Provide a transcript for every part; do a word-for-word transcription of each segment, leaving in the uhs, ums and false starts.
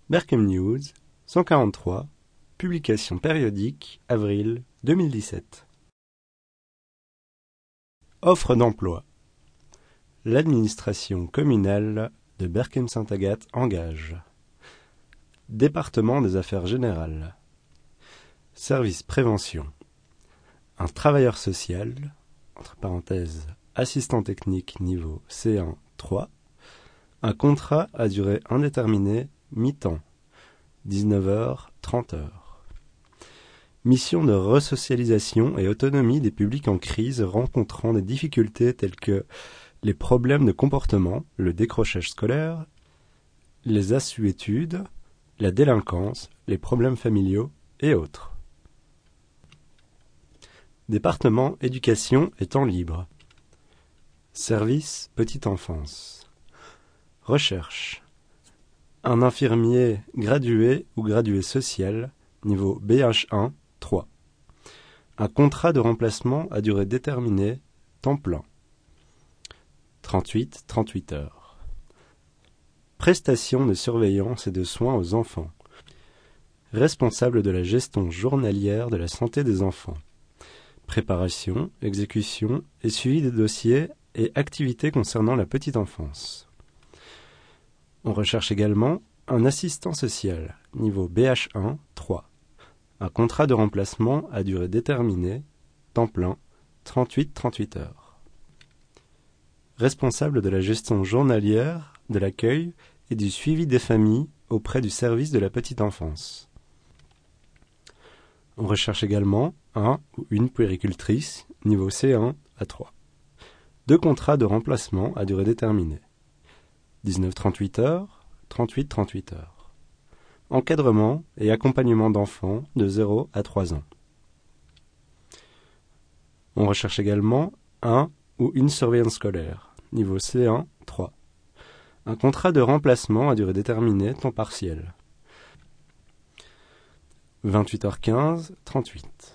Berkem News, cent quarante-trois, publication périodique, avril deux mille dix-sept. Offre d'emploi. L'administration communale de Berkem-Sainte-Agathe engage. Département des affaires générales. Service prévention. Un travailleur social, entre parenthèses, assistant technique niveau C un trois, un contrat à durée indéterminée, mi-temps, dix-neuf heures trente heures. Mission de resocialisation et autonomie des publics en crise rencontrant des difficultés telles que les problèmes de comportement, le décrochage scolaire, les assuétudes, la délinquance, les problèmes familiaux et autres. Département éducation et temps libre. Service petite enfance. Recherche. Un infirmier gradué ou gradué social, niveau B H un, trois. Un contrat de remplacement à durée déterminée, temps plein. trente-huit à trente-huit heures. Prestation de surveillance et de soins aux enfants. Responsable de la gestion journalière de la santé des enfants. Préparation, exécution et suivi des dossiers et activités concernant la petite enfance. On recherche également un assistant social, niveau B H un, trois. Un contrat de remplacement à durée déterminée, temps plein, trente-huit à trente-huit heures. Responsable de la gestion journalière, de l'accueil et du suivi des familles auprès du service de la petite enfance. On recherche également un ou une puéricultrice, niveau C un à trois. Deux contrats de remplacement à durée déterminée. dix-neuf à trente-huit heures, trente-huit à trente-huit heures. Encadrement et accompagnement d'enfants de zéro à trois ans. On recherche également un ou une surveillance scolaire, niveau C un, trois. Un contrat de remplacement à durée déterminée, temps partiel. vingt-huit heures quinze, trente-huit.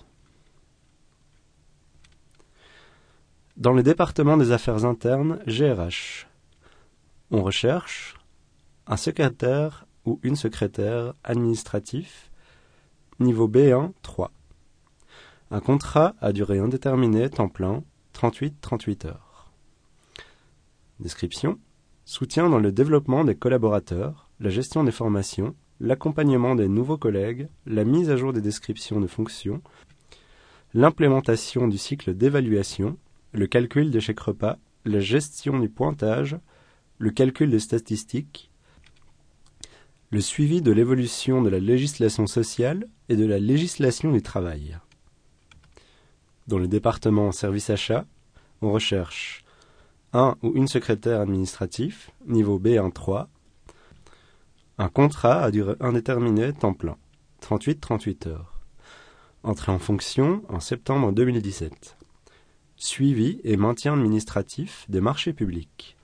Dans le département des affaires internes, G R H, on recherche un secrétaire ou une secrétaire administratif, niveau B un, trois. Un contrat à durée indéterminée, temps plein, trente-huit à trente-huit heures. Description. Soutien dans le développement des collaborateurs, la gestion des formations, l'accompagnement des nouveaux collègues, la mise à jour des descriptions de fonctions, l'implémentation du cycle d'évaluation, le calcul des chèques repas, la gestion du pointage, le calcul des statistiques, le suivi de l'évolution de la législation sociale et de la législation du travail. Dans le département service achat, on recherche un ou une secrétaire administratif, niveau B un, trois, un contrat à durée indéterminée, temps plein, trente-huit à trente-huit heures. Entrée en fonction en septembre deux mille dix-sept. Suivi et maintien administratif des marchés publics.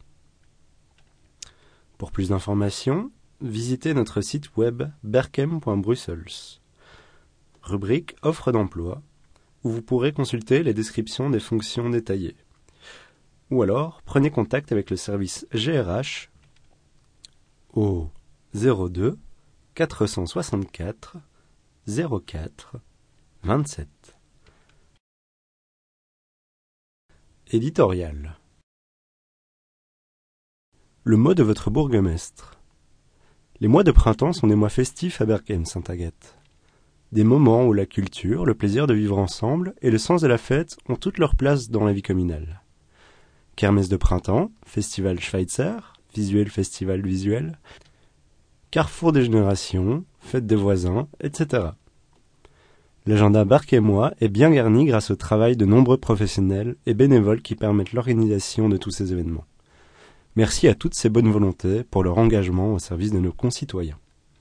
Pour plus d'informations, visitez notre site web berkem point brussels. Rubrique Offre d'emploi, où vous pourrez consulter les descriptions des fonctions détaillées. Ou alors, prenez contact avec le service G R H au zéro deux quatre cent soixante-quatre zéro quatre vingt-sept. Éditorial. Le mot de votre bourgmestre. Les mois de printemps sont des mois festifs à Berkem-Sainte-Agathe. Des moments où la culture, le plaisir de vivre ensemble et le sens de la fête ont toute leur place dans la vie communale. Kermesse de printemps, festival Schweitzer, visuel festival visuel, carrefour des générations, fête des voisins, et cetera. L'agenda berkemois est bien garni grâce au travail de nombreux professionnels et bénévoles qui permettent l'organisation de tous ces événements. Merci à toutes ces bonnes volontés pour leur engagement au service de nos concitoyens.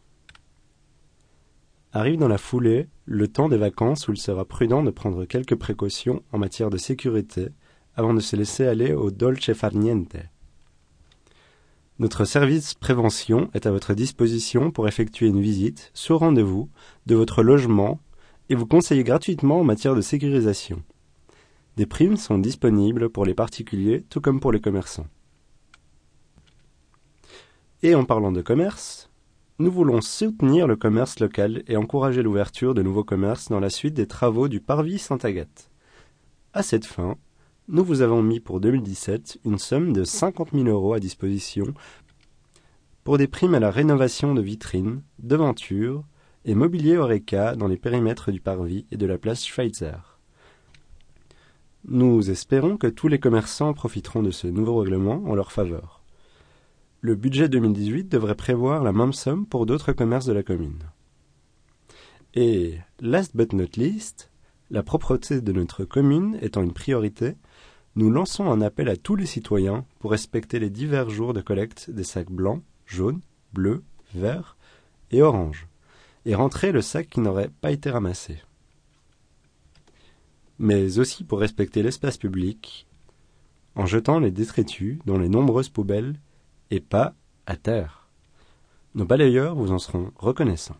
Arrive dans la foulée le temps des vacances où il sera prudent de prendre quelques précautions en matière de sécurité avant de se laisser aller au dolce far niente. Notre service prévention est à votre disposition pour effectuer une visite, sur rendez-vous, de votre logement et vous conseiller gratuitement en matière de sécurisation. Des primes sont disponibles pour les particuliers tout comme pour les commerçants. Et en parlant de commerce, Nous voulons soutenir le commerce local et encourager l'ouverture de nouveaux commerces dans la suite des travaux du parvis Sainte-Agathe. À cette fin, nous vous avons mis pour deux mille dix-sept une somme de cinquante mille euros à disposition pour des primes à la rénovation de vitrines, devantures et mobilier Horeca dans les périmètres du parvis et de la place Schweitzer. Nous espérons que tous les commerçants profiteront de ce nouveau règlement en leur faveur. Le budget deux mille dix-huit devrait prévoir la même somme pour d'autres commerces de la commune. Et, last but not least, la propreté de notre commune étant une priorité, nous lançons un appel à tous les citoyens pour respecter les divers jours de collecte des sacs blancs, jaunes, bleus, verts et oranges, et rentrer le sac qui n'aurait pas été ramassé. Mais aussi pour respecter l'espace public, en jetant les détritus dans les nombreuses poubelles et pas à terre. Nos balayeurs vous en seront reconnaissants.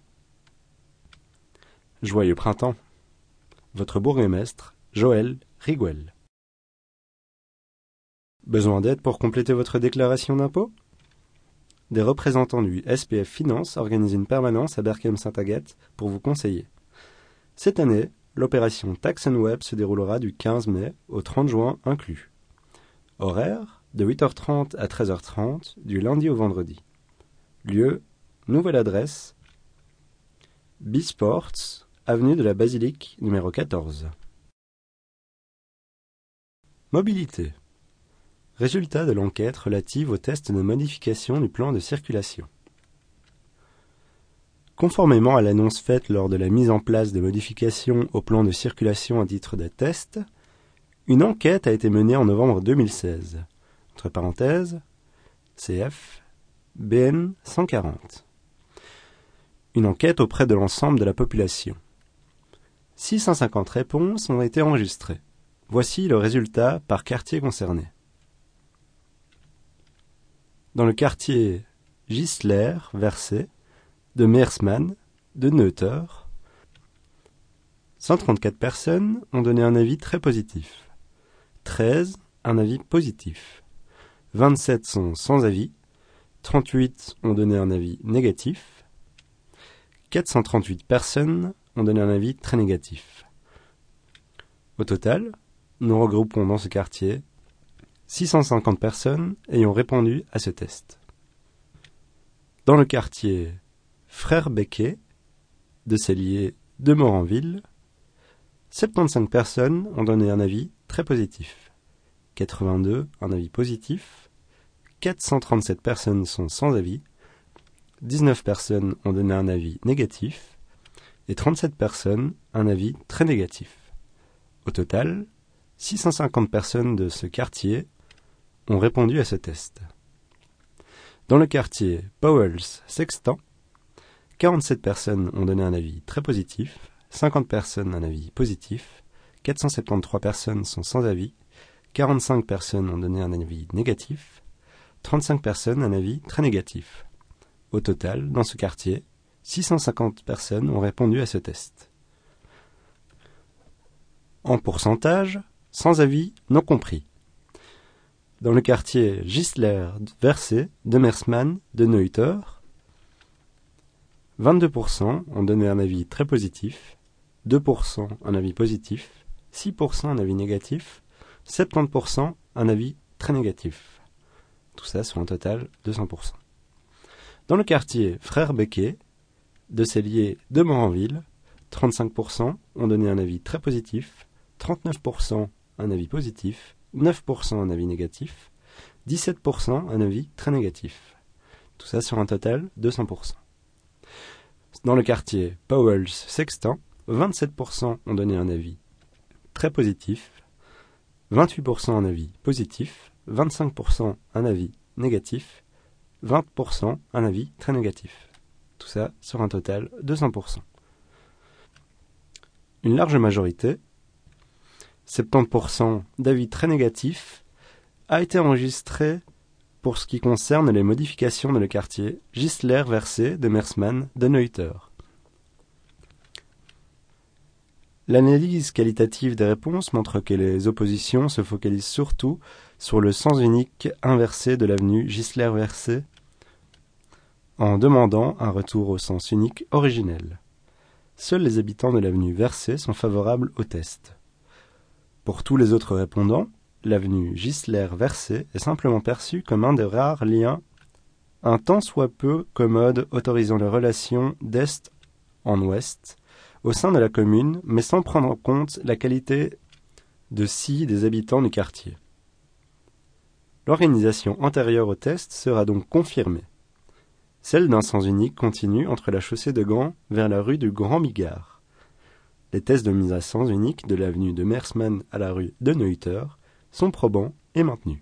Joyeux printemps. Votre bourgmestre, Joël Riguel. Besoin d'aide pour compléter votre déclaration d'impôt ? Des représentants du S P F Finance organisent une permanence à Berchem-Sainte-Agathe pour vous conseiller. Cette année, l'opération Tax and Web se déroulera du quinze mai au trente juin inclus. Horaire de huit heures trente à treize heures trente, du lundi au vendredi. Lieu, nouvelle adresse, Bisports, avenue de la Basilique, numéro quatorze. Mobilité. Résultat de l'enquête relative au test de modification du plan de circulation. Conformément à l'annonce faite lors de la mise en place des modifications au plan de circulation à titre de test, une enquête a été menée en novembre deux mille seize. Entre parenthèses, C F B N cent quarante. Une enquête auprès de l'ensemble de la population. six cent cinquante réponses ont été enregistrées. Voici le résultat par quartier concerné. Dans le quartier Gisler, Versé, de Meersmann, de Neuter, cent trente-quatre personnes ont donné un avis très positif. treize, un avis positif. vingt-sept sont sans avis, trente-huit ont donné un avis négatif, quatre cent trente-huit personnes ont donné un avis très négatif. Au total, nous regroupons dans ce quartier six cent cinquante personnes ayant répondu à ce test. Dans le quartier Frère Becquet, de Cellier, de Moranville, soixante-quinze personnes ont donné un avis très positif, quatre-vingt-deux un avis positif, quatre cent trente-sept personnes sont sans avis, dix-neuf personnes ont donné un avis négatif et trente-sept personnes un avis très négatif. Au total, six cent cinquante personnes de ce quartier ont répondu à ce test. Dans le quartier Powells-Sextan, quarante-sept personnes ont donné un avis très positif, cinquante personnes un avis positif, quatre cent soixante-treize personnes sont sans avis, quarante-cinq personnes ont donné un avis négatif, trente-cinq personnes un avis très négatif. Au total, dans ce quartier, six cent cinquante personnes ont répondu à ce test. En pourcentage, sans avis non compris. Dans le quartier Gisler, Versé, de Meersmann, de Neuter, vingt-deux pour cent ont donné un avis très positif, deux pour cent un avis positif, six pour cent un avis négatif, soixante-dix pour cent un avis très négatif. Tout ça sur un total de cent pour cent. Dans le quartier Frère Becquet, de Cellier, de Moranville, trente-cinq pour cent ont donné un avis très positif, trente-neuf pour cent un avis positif, neuf pour cent un avis négatif, dix-sept pour cent un avis très négatif. Tout ça sur un total de cent pour cent. Dans le quartier Powells-Sextan, vingt-sept pour cent ont donné un avis très positif, vingt-huit pour cent un avis positif, vingt-cinq pour cent un avis négatif, vingt pour cent un avis très négatif. Tout ça sur un total de cent pour cent. Une large majorité, soixante-dix pour cent d'avis très négatifs, a été enregistrée pour ce qui concerne les modifications dans le quartier Gisler, Versé, de Meersmann, de Neuter. L'analyse qualitative des réponses montre que les oppositions se focalisent surtout sur le sens unique inversé de l'avenue Gisler-Versé en demandant un retour au sens unique originel. Seuls les habitants de l'avenue Versay sont favorables au test. Pour tous les autres répondants, l'avenue Gisler-Versay est simplement perçue comme un des rares liens un tant soit peu commode autorisant les relations d'est en ouest au sein de la commune, mais sans prendre en compte la qualité de scie des habitants du quartier. L'organisation antérieure au test sera donc confirmée, celle d'un sens unique continu entre la chaussée de Gand vers la rue du Grand Bigard. Les tests de mise à sens unique de l'avenue de Mersmann à la rue de Noether sont probants et maintenus.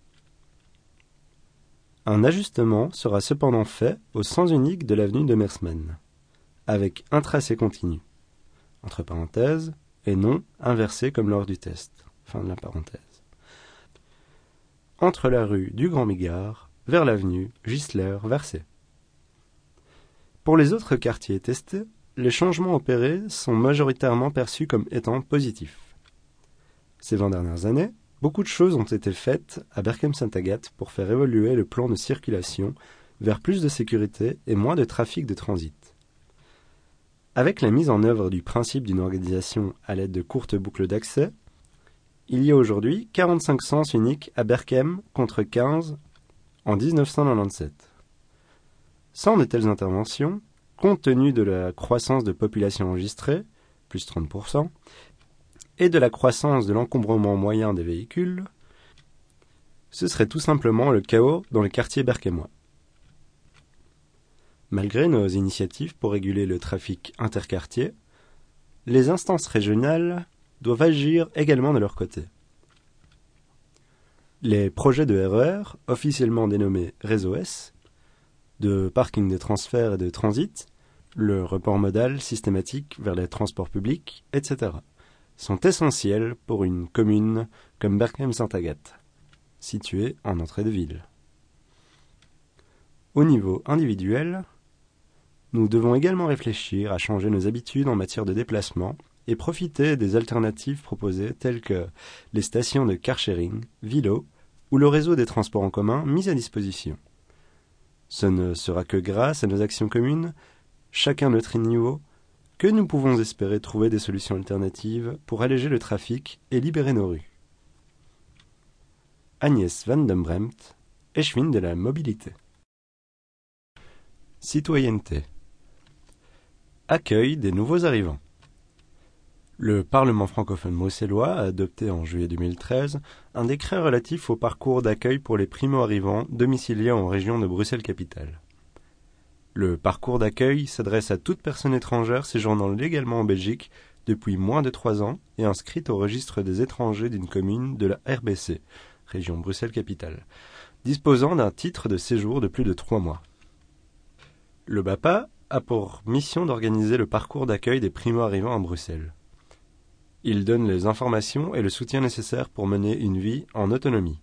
Un ajustement sera cependant fait au sens unique de l'avenue de Mersmann, avec un tracé continu, entre parenthèses, et non inversé comme lors du test, fin de la parenthèse, entre la rue du Grand Bigard vers l'avenue Gisler-Versay. Pour les autres quartiers testés, les changements opérés sont majoritairement perçus comme étant positifs. Ces vingt dernières années, beaucoup de choses ont été faites à Berchem-Saint-Agathe pour faire évoluer le plan de circulation vers plus de sécurité et moins de trafic de transit. Avec la mise en œuvre du principe d'une organisation à l'aide de courtes boucles d'accès, il y a aujourd'hui quarante-cinq sens uniques à Berchem contre quinze en dix-neuf cent quatre-vingt-dix-sept. Sans de telles interventions, compte tenu de la croissance de population enregistrée, plus trente pour cent, et de la croissance de l'encombrement moyen des véhicules, ce serait tout simplement le chaos dans les quartiers berchémois. Malgré nos initiatives pour réguler le trafic interquartier, les instances régionales doivent agir également de leur côté. Les projets de R E R, officiellement dénommés Réseau S, de parking de transfert et de transit, le report modal systématique vers les transports publics, et cetera, sont essentiels pour une commune comme Berchem-Saint-Agathe, située en entrée de ville. Au niveau individuel, nous devons également réfléchir à changer nos habitudes en matière de déplacement et profiter des alternatives proposées telles que les stations de car-sharing, Vilo ou le réseau des transports en commun mis à disposition. Ce ne sera que grâce à nos actions communes, chacun à notre niveau, que nous pouvons espérer trouver des solutions alternatives pour alléger le trafic et libérer nos rues. Agnès Van den Bremt, échevine de la mobilité. Citoyenneté. Accueil des nouveaux arrivants. Le Parlement francophone bruxellois a adopté en juillet deux mille treize un décret relatif au parcours d'accueil pour les primo-arrivants domiciliés en région de Bruxelles-Capitale. Le parcours d'accueil s'adresse à toute personne étrangère séjournant légalement en Belgique depuis moins de trois ans et inscrite au registre des étrangers d'une commune de la R B C, région Bruxelles-Capitale, disposant d'un titre de séjour de plus de trois mois. Le BAPA a pour mission d'organiser le parcours d'accueil des primo-arrivants à Bruxelles. Il donne les informations et le soutien nécessaires pour mener une vie en autonomie.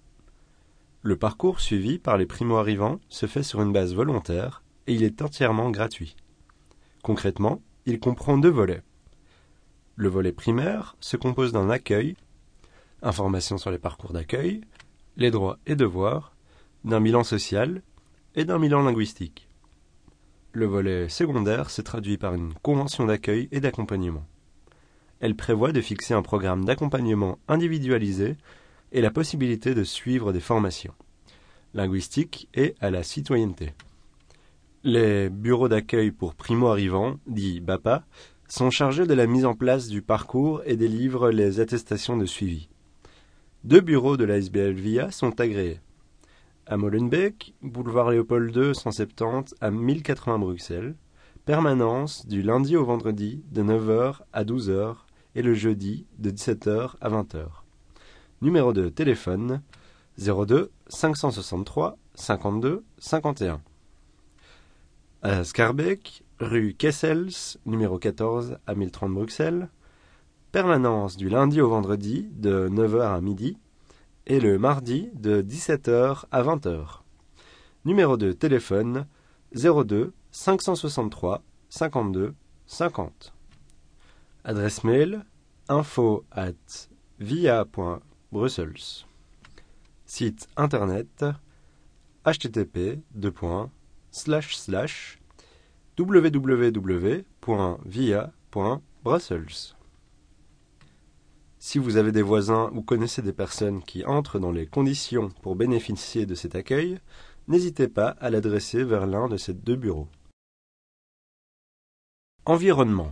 Le parcours suivi par les primo-arrivants se fait sur une base volontaire et il est entièrement gratuit. Concrètement, il comprend deux volets. Le volet primaire se compose d'un accueil, information sur les parcours d'accueil, les droits et devoirs, d'un bilan social et d'un bilan linguistique. Le volet secondaire se traduit par une convention d'accueil et d'accompagnement. Elle prévoit de fixer un programme d'accompagnement individualisé et la possibilité de suivre des formations linguistiques et à la citoyenneté. Les bureaux d'accueil pour primo-arrivants, dits BAPA, sont chargés de la mise en place du parcours et délivrent les attestations de suivi. Deux bureaux de la S B L V I A sont agréés. À Molenbeek, boulevard Léopold deux, cent soixante-dix à mille quatre-vingts Bruxelles, permanence du lundi au vendredi de neuf heures à douze heures et le jeudi de dix-sept heures à vingt heures. Numéro de téléphone zéro deux cinq cent soixante-trois cinquante-deux cinquante et un. À Schaerbeek, rue Kessels, numéro quatorze à mille trente Bruxelles, permanence du lundi au vendredi de neuf heures à midi et le mardi de dix-sept heures à vingt heures. Numéro de téléphone zéro deux cinq cent soixante-trois cinquante-deux cinquante. Adresse mail info at via point brussels. Site internet h t t p deux points slash slash w w w point via point brussels. Si vous avez des voisins ou connaissez des personnes qui entrent dans les conditions pour bénéficier de cet accueil, n'hésitez pas à l'adresser vers l'un de ces deux bureaux. Environnement.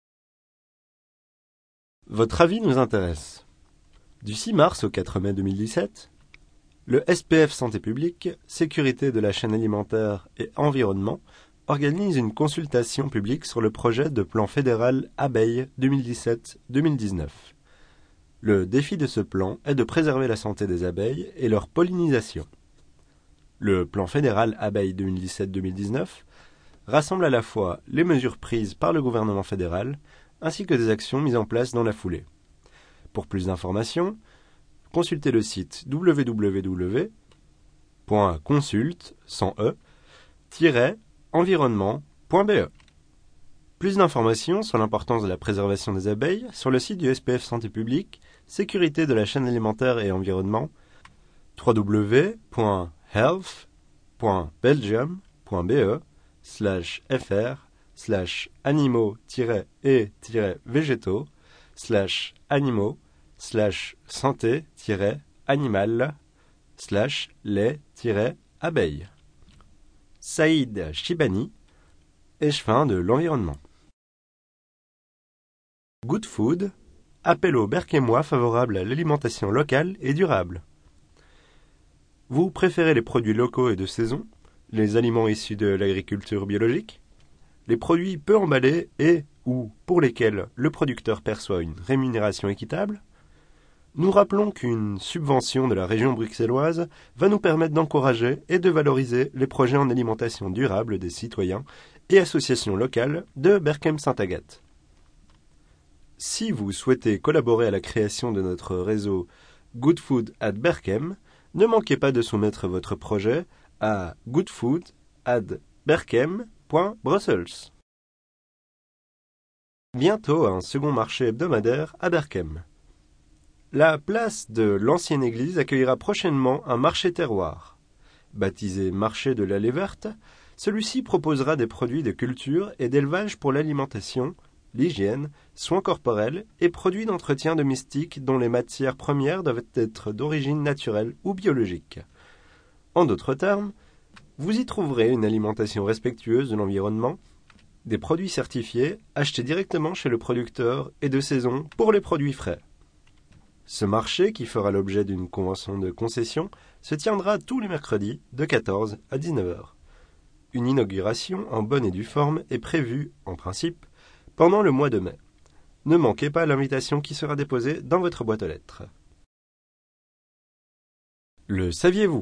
Votre avis nous intéresse. Du six mars au quatre mai deux mille dix-sept, le S P F Santé publique, Sécurité de la chaîne alimentaire et Environnement organise une consultation publique sur le projet de plan fédéral Abeilles deux mille dix-sept deux mille dix-neuf. Le défi de ce plan est de préserver la santé des abeilles et leur pollinisation. Le plan fédéral Abeilles deux mille dix-sept deux mille dix-neuf rassemble à la fois les mesures prises par le gouvernement fédéral ainsi que des actions mises en place dans la foulée. Pour plus d'informations, consultez le site w w w point consult sans e tiret environnement point b e. Plus d'informations sur l'importance de la préservation des abeilles sur le site du S P F Santé publique, Sécurité de la chaîne alimentaire et environnement, w w w point health point belgium point b e slash fr slash animaux-et-végétaux slash animaux slash santé-animal slash les-abeilles. Saïd Chibani, échevin de l'environnement. Good Food, appel aux Berquémois favorables à l'alimentation locale et durable. Vous préférez les produits locaux et de saison, les aliments issus de l'agriculture biologique, les produits peu emballés et ou pour lesquels le producteur perçoit une rémunération équitable? Nous rappelons qu'une subvention de la région bruxelloise va nous permettre d'encourager et de valoriser les projets en alimentation durable des citoyens et associations locales de Berchem-Saint-Agathe. Si vous souhaitez collaborer à la création de notre réseau Good Food at Berchem, ne manquez pas de soumettre votre projet à goodfood at berchem point brussels. Bientôt un second marché hebdomadaire à Berchem. La place de l'ancienne église accueillera prochainement un marché terroir. Baptisé marché de l'allée verte, celui-ci proposera des produits de culture et d'élevage pour l'alimentation, l'hygiène, soins corporels et produits d'entretien domestique dont les matières premières doivent être d'origine naturelle ou biologique. En d'autres termes, vous y trouverez une alimentation respectueuse de l'environnement, des produits certifiés achetés directement chez le producteur et de saison pour les produits frais. Ce marché, qui fera l'objet d'une convention de concession, se tiendra tous les mercredis de quatorze à dix-neuf heures. Une inauguration en bonne et due forme est prévue, en principe, pendant le mois de mai. Ne manquez pas l'invitation qui sera déposée dans votre boîte aux lettres. Le saviez-vous?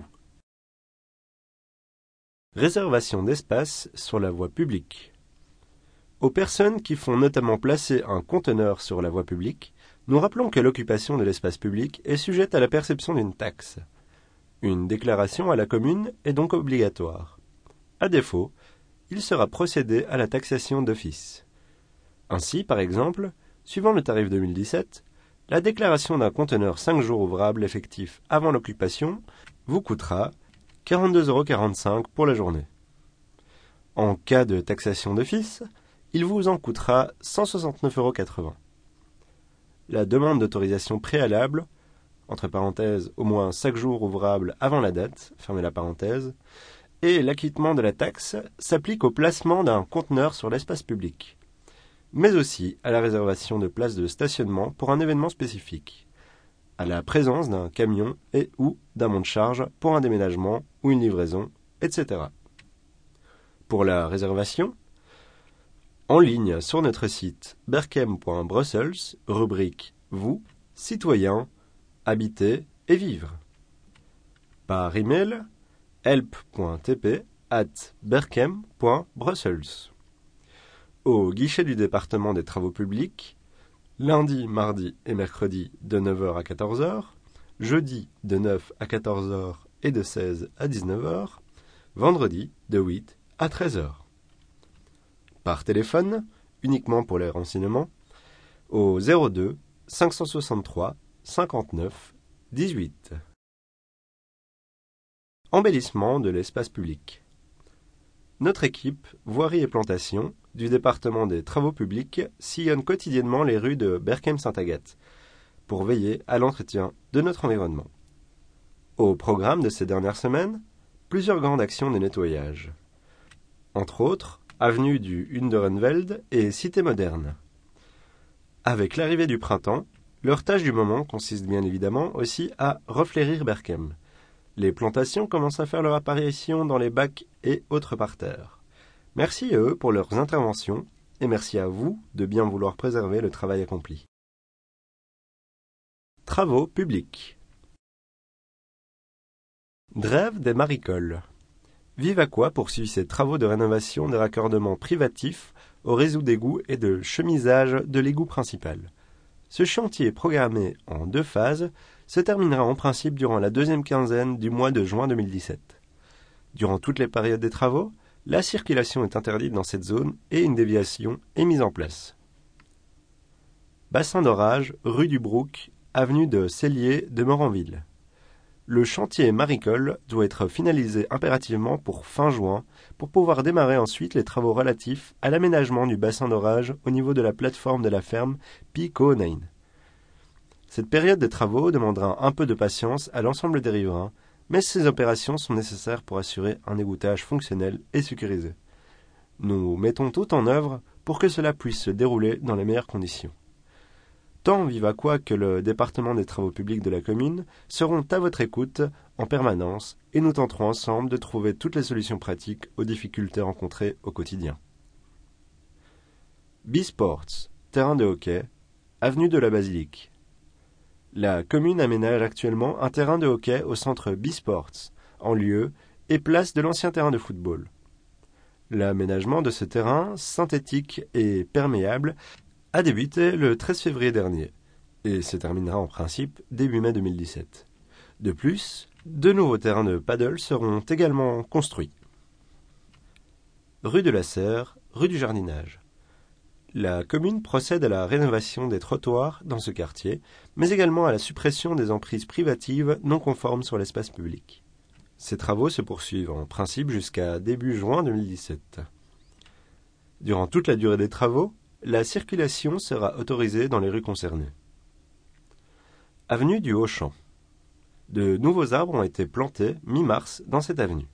Réservation d'espace sur la voie publique. Aux personnes qui font notamment placer un conteneur sur la voie publique, nous rappelons que l'occupation de l'espace public est sujette à la perception d'une taxe. Une déclaration à la commune est donc obligatoire. À défaut, il sera procédé à la taxation d'office. Ainsi, par exemple, suivant le tarif deux mille dix-sept, la déclaration d'un conteneur cinq jours ouvrables effectif avant l'occupation vous coûtera quarante-deux euros quarante-cinq pour la journée. En cas de taxation d'office, il vous en coûtera cent soixante-neuf euros quatre-vingts. La demande d'autorisation préalable, entre parenthèses au moins cinq jours ouvrables avant la date, fermez la parenthèse, et l'acquittement de la taxe s'applique au placement d'un conteneur sur l'espace public, mais aussi à la réservation de places de stationnement pour un événement spécifique, à la présence d'un camion et ou d'un monte-charge pour un déménagement ou une livraison, et cetera. Pour la réservation, en ligne sur notre site berchem point brussels, rubrique Vous, citoyens, habiter et vivre. Par email, help point t p arobase berchem point brussels. Au guichet du département des travaux publics, lundi, mardi et mercredi de neuf heures à quatorze heures, jeudi de neuf à quatorze heures et de seize à dix-neuf heures, vendredi de huit à treize heures. Par téléphone, uniquement pour les renseignements, au zéro deux cinq cent soixante-trois cinquante-neuf dix-huit. Embellissement de l'espace public. Notre équipe, voirie et plantation, du département des travaux publics, sillonne quotidiennement les rues de Berchem-Sainte-Agathe pour veiller à l'entretien de notre environnement. Au programme de ces dernières semaines, plusieurs grandes actions de nettoyage. Entre autres, avenue du Hunderenveld et Cité Moderne. Avec l'arrivée du printemps, leur tâche du moment consiste bien évidemment aussi à reflérir Berchem. Les plantations commencent à faire leur apparition dans les bacs et autres parterres. Merci à eux pour leurs interventions et merci à vous de bien vouloir préserver le travail accompli. Travaux publics. Drève des maricoles. Vivaquois poursuit ses travaux de rénovation des raccordements privatifs au réseau d'égouts et de chemisage de l'égout principal. Ce chantier, programmé en deux phases, se terminera en principe durant la deuxième quinzaine du mois de juin deux mille dix-sept. Durant toutes les périodes des travaux, la circulation est interdite dans cette zone et une déviation est mise en place. Bassin d'orage, rue du Brook, avenue de Cellier de Moranville. Le chantier maricole doit être finalisé impérativement pour fin juin pour pouvoir démarrer ensuite les travaux relatifs à l'aménagement du bassin d'orage au niveau de la plateforme de la ferme Piconein. Cette période de travaux demandera un peu de patience à l'ensemble des riverains, mais ces opérations sont nécessaires pour assurer un égouttage fonctionnel et sécurisé. Nous mettons tout en œuvre pour que cela puisse se dérouler dans les meilleures conditions. Tant Vivaquois que le département des travaux publics de la commune seront à votre écoute en permanence et nous tenterons ensemble de trouver toutes les solutions pratiques aux difficultés rencontrées au quotidien. B-Sports, terrain de hockey, avenue de la Basilique. La commune aménage actuellement un terrain de hockey au centre B-Sports, en lieu et place de l'ancien terrain de football. L'aménagement de ce terrain, synthétique et perméable, a débuté le treize février dernier et se terminera en principe début mai deux mille dix-sept. De plus, de nouveaux terrains de paddle seront également construits. Rue de la Serre, rue du Jardinage. La commune procède à la rénovation des trottoirs dans ce quartier, mais également à la suppression des emprises privatives non conformes sur l'espace public. Ces travaux se poursuivent en principe jusqu'à début juin deux mille dix-sept. Durant toute la durée des travaux, la circulation sera autorisée dans les rues concernées. Avenue du Haut-Champ. De nouveaux arbres ont été plantés mi-mars dans cette avenue.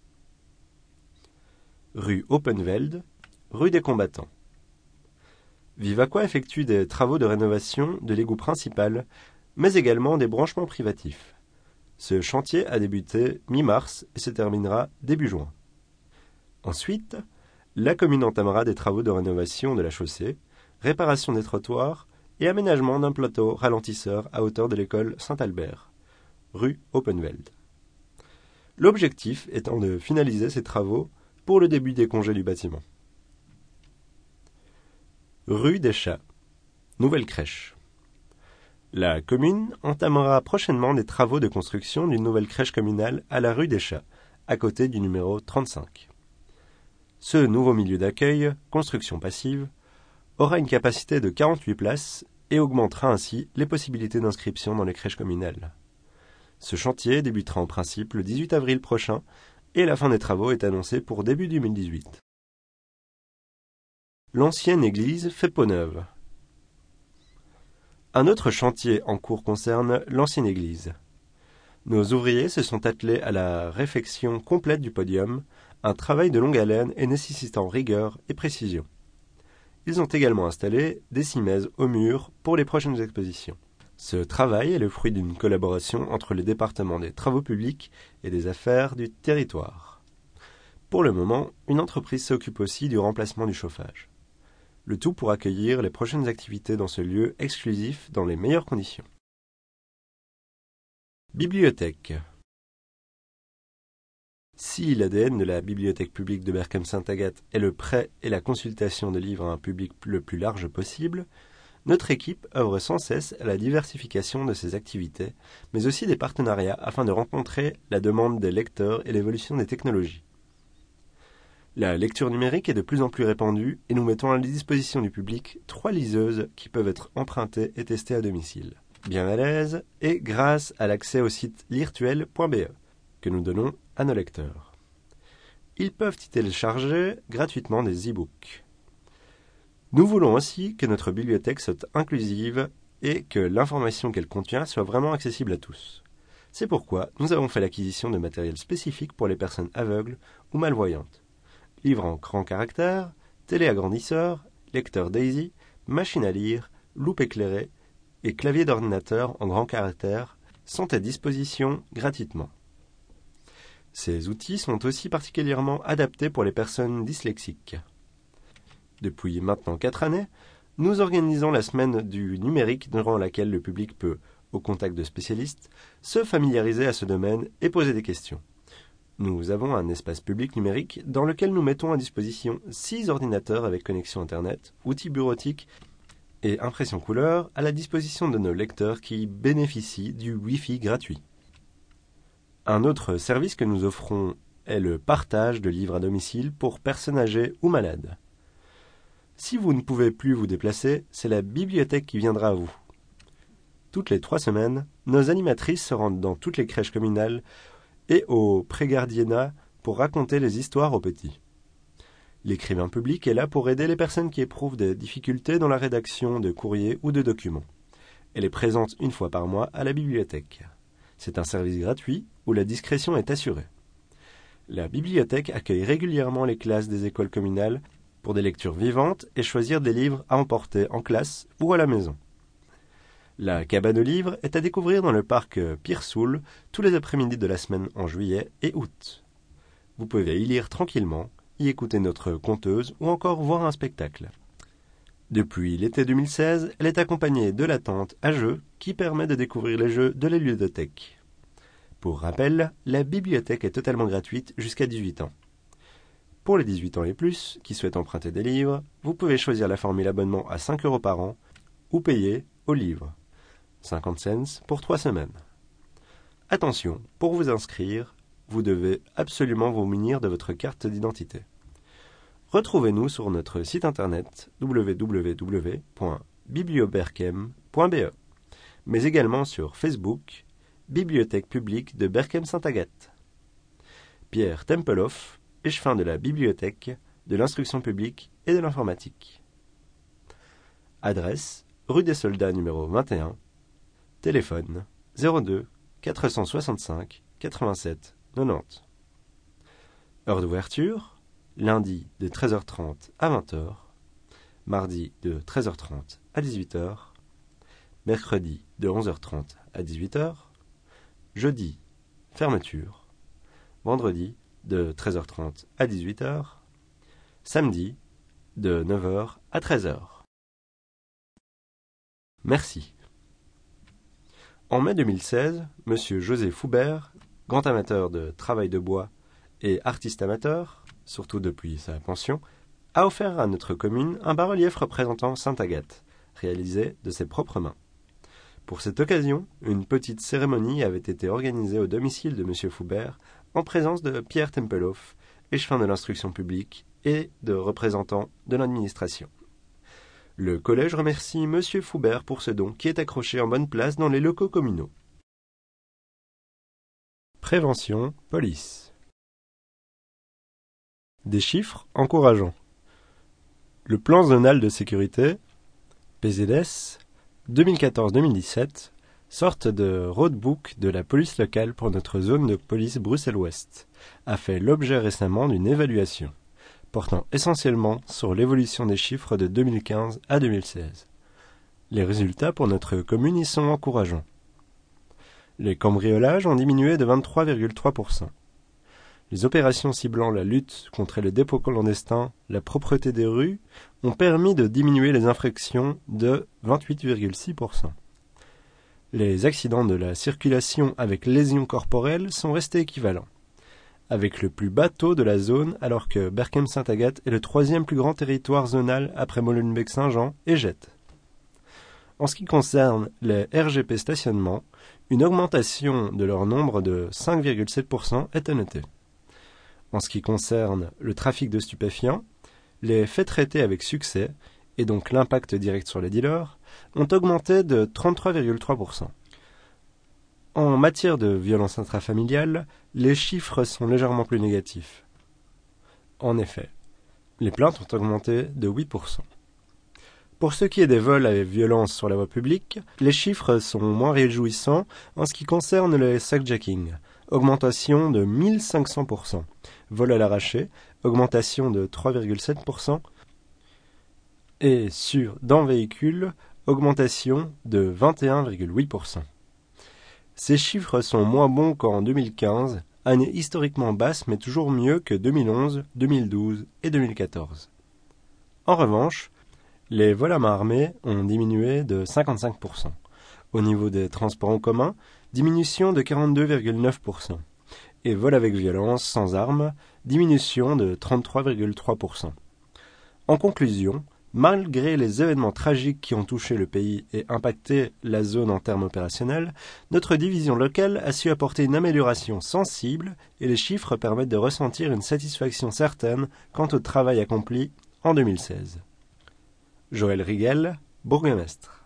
Rue Oppenveld, rue des Combattants. Vivaquois effectue des travaux de rénovation de l'égout principal, mais également des branchements privatifs. Ce chantier a débuté mi-mars et se terminera début juin. Ensuite, la commune entamera des travaux de rénovation de la chaussée, réparation des trottoirs et aménagement d'un plateau ralentisseur à hauteur de l'école Saint-Albert, rue Oppenveld. L'objectif étant de finaliser ces travaux pour le début des congés du bâtiment. Rue des Chats, nouvelle crèche. La commune entamera prochainement des travaux de construction d'une nouvelle crèche communale à la rue des Chats, à côté du numéro trente-cinq. Ce nouveau milieu d'accueil, construction passive, aura une capacité de quarante-huit places et augmentera ainsi les possibilités d'inscription dans les crèches communales. Ce chantier débutera en principe le dix-huit avril prochain et la fin des travaux est annoncée pour début deux mille dix-huit. L'ancienne église fait peau neuve. Un autre chantier en cours concerne l'ancienne église. Nos ouvriers se sont attelés à la réfection complète du podium, un travail de longue haleine et nécessitant rigueur et précision. Ils ont également installé des cimaises au mur pour les prochaines expositions. Ce travail est le fruit d'une collaboration entre les départements des travaux publics et des affaires du territoire. Pour le moment, une entreprise s'occupe aussi du remplacement du chauffage. Le tout pour accueillir les prochaines activités dans ce lieu exclusif dans les meilleures conditions. Bibliothèque. Si l'A D N de la bibliothèque publique de Berchem-Sainte-Agathe est le prêt et la consultation de livres à un public le plus large possible, notre équipe œuvre sans cesse à la diversification de ses activités, mais aussi des partenariats afin de rencontrer la demande des lecteurs et l'évolution des technologies. La lecture numérique est de plus en plus répandue et nous mettons à la disposition du public trois liseuses qui peuvent être empruntées et testées à domicile, bien à l'aise et grâce à l'accès au site lirtuel point b e que nous donnons à nos lecteurs. ils peuvent y télécharger gratuitement des e-books. Nous voulons aussi que notre bibliothèque soit inclusive et que l'information qu'elle contient soit vraiment accessible à tous. C'est pourquoi nous avons fait l'acquisition de matériel spécifique pour les personnes aveugles ou malvoyantes. Livres en grand caractère, téléagrandisseur, lecteur Daisy, machine à lire, loupe éclairée et clavier d'ordinateur en grand caractère sont à disposition gratuitement. Ces outils sont aussi particulièrement adaptés pour les personnes dyslexiques. Depuis maintenant quatre années, nous organisons la semaine du numérique durant laquelle le public peut, au contact de spécialistes, se familiariser à ce domaine et poser des questions. Nous avons un espace public numérique dans lequel nous mettons à disposition six ordinateurs avec connexion Internet, outils bureautiques et impression couleur à la disposition de nos lecteurs qui bénéficient du Wi-Fi gratuit. Un autre service que nous offrons est le partage de livres à domicile pour personnes âgées ou malades. Si vous ne pouvez plus vous déplacer, c'est la bibliothèque qui viendra à vous. Toutes les trois semaines, nos animatrices se rendent dans toutes les crèches communales et au pré-gardiennat pour raconter les histoires aux petits. L'écrivain public est là pour aider les personnes qui éprouvent des difficultés dans la rédaction de courriers ou de documents. Elle est présente une fois par mois à la bibliothèque. C'est un service gratuit où la discrétion est assurée. La bibliothèque accueille régulièrement les classes des écoles communales pour des lectures vivantes et choisir des livres à emporter en classe ou à la maison. La cabane aux livres est à découvrir dans le parc Pierre-Soule tous les après-midi de la semaine en juillet et août. Vous pouvez y lire tranquillement, y écouter notre conteuse ou encore voir un spectacle. Depuis l'été deux mille seize, elle est accompagnée de la tente à jeux qui permet de découvrir les jeux de la ludothèque. Pour rappel, la bibliothèque est totalement gratuite jusqu'à dix-huit ans. Pour les dix-huit ans et plus, qui souhaitent emprunter des livres, vous pouvez choisir la formule abonnement à cinq euros par an ou payer au livre, cinquante cents pour trois semaines. Attention, pour vous inscrire, vous devez absolument vous munir de votre carte d'identité. Retrouvez-nous sur notre site internet w w w point biblioberchem point b e, mais également sur Facebook, Bibliothèque publique de Berchem-Saint-Agathe. Pierre Tempelhoff, échevin de la bibliothèque, de l'instruction publique et de l'informatique. Adresse, rue des Soldats numéro vingt et un, téléphone zéro deux quatre cent soixante-cinq quatre-vingt-sept quatre-vingt-dix. Heure d'ouverture, lundi de treize heures trente à vingt heures, mardi de treize heures trente à dix-huit heures, mercredi de onze heures trente à dix-huit heures, jeudi, fermeture, vendredi de treize heures trente à dix-huit heures, samedi de neuf heures à treize heures. Merci. En mai deux mille seize, M. José Foubert, grand amateur de travail de bois et artiste amateur, surtout depuis sa pension, a offert à notre commune un bas-relief représentant Sainte-Agathe, réalisé de ses propres mains. Pour cette occasion, une petite cérémonie avait été organisée au domicile de M. Foubert en présence de Pierre Tempelhoff, échevin de l'instruction publique et de représentants de l'administration. Le collège remercie M. Foubert pour ce don qui est accroché en bonne place dans les locaux communaux. Prévention, police. Des chiffres encourageants. Le plan zonal de sécurité, P Z S, deux mille quatorze deux mille dix-sept, sorte de roadbook de la police locale pour notre zone de police Bruxelles-Ouest, a fait l'objet récemment d'une évaluation, portant essentiellement sur l'évolution des chiffres de deux mille quinze à deux mille seize. Les résultats pour notre commune y sont encourageants. Les cambriolages ont diminué de vingt-trois virgule trois pour cent. Les opérations ciblant la lutte contre les dépôts clandestins, la propreté des rues, ont permis de diminuer les infractions de vingt-huit virgule six pour cent. Les accidents de la circulation avec lésions corporelles sont restés équivalents, avec le plus bas taux de la zone alors que Berchem-Saint-Agathe est le troisième plus grand territoire zonal après Molenbeek-Saint-Jean et Jette. En ce qui concerne les R G P stationnement, une augmentation de leur nombre de cinq virgule sept pour cent est à noter. En ce qui concerne le trafic de stupéfiants, les faits traités avec succès, et donc l'impact direct sur les dealers, ont augmenté de trente-trois virgule trois pour cent. En matière de violence intrafamiliale, les chiffres sont légèrement plus négatifs. En effet, les plaintes ont augmenté de huit pour cent. Pour ce qui est des vols avec violence sur la voie publique, les chiffres sont moins réjouissants en ce qui concerne le sackjacking, augmentation de mille cinq cents pour cent. Vol à l'arraché, augmentation de trois virgule sept pour cent. Et sur dans véhicule, augmentation de vingt et un virgule huit pour cent. Ces chiffres sont moins bons qu'en deux mille quinze, année historiquement basse mais toujours mieux que deux mille onze, deux mille douze et deux mille quatorze. En revanche, les vols à main armée ont diminué de cinquante-cinq pour cent. Au niveau des transports en commun, diminution de quarante-deux virgule neuf pour cent. Et vols avec violence sans armes, diminution de trente-trois virgule trois pour cent. En conclusion, malgré les événements tragiques qui ont touché le pays et impacté la zone en termes opérationnels, notre division locale a su apporter une amélioration sensible et les chiffres permettent de ressentir une satisfaction certaine quant au travail accompli en deux mille seize. Joël Rigel, bourgmestre.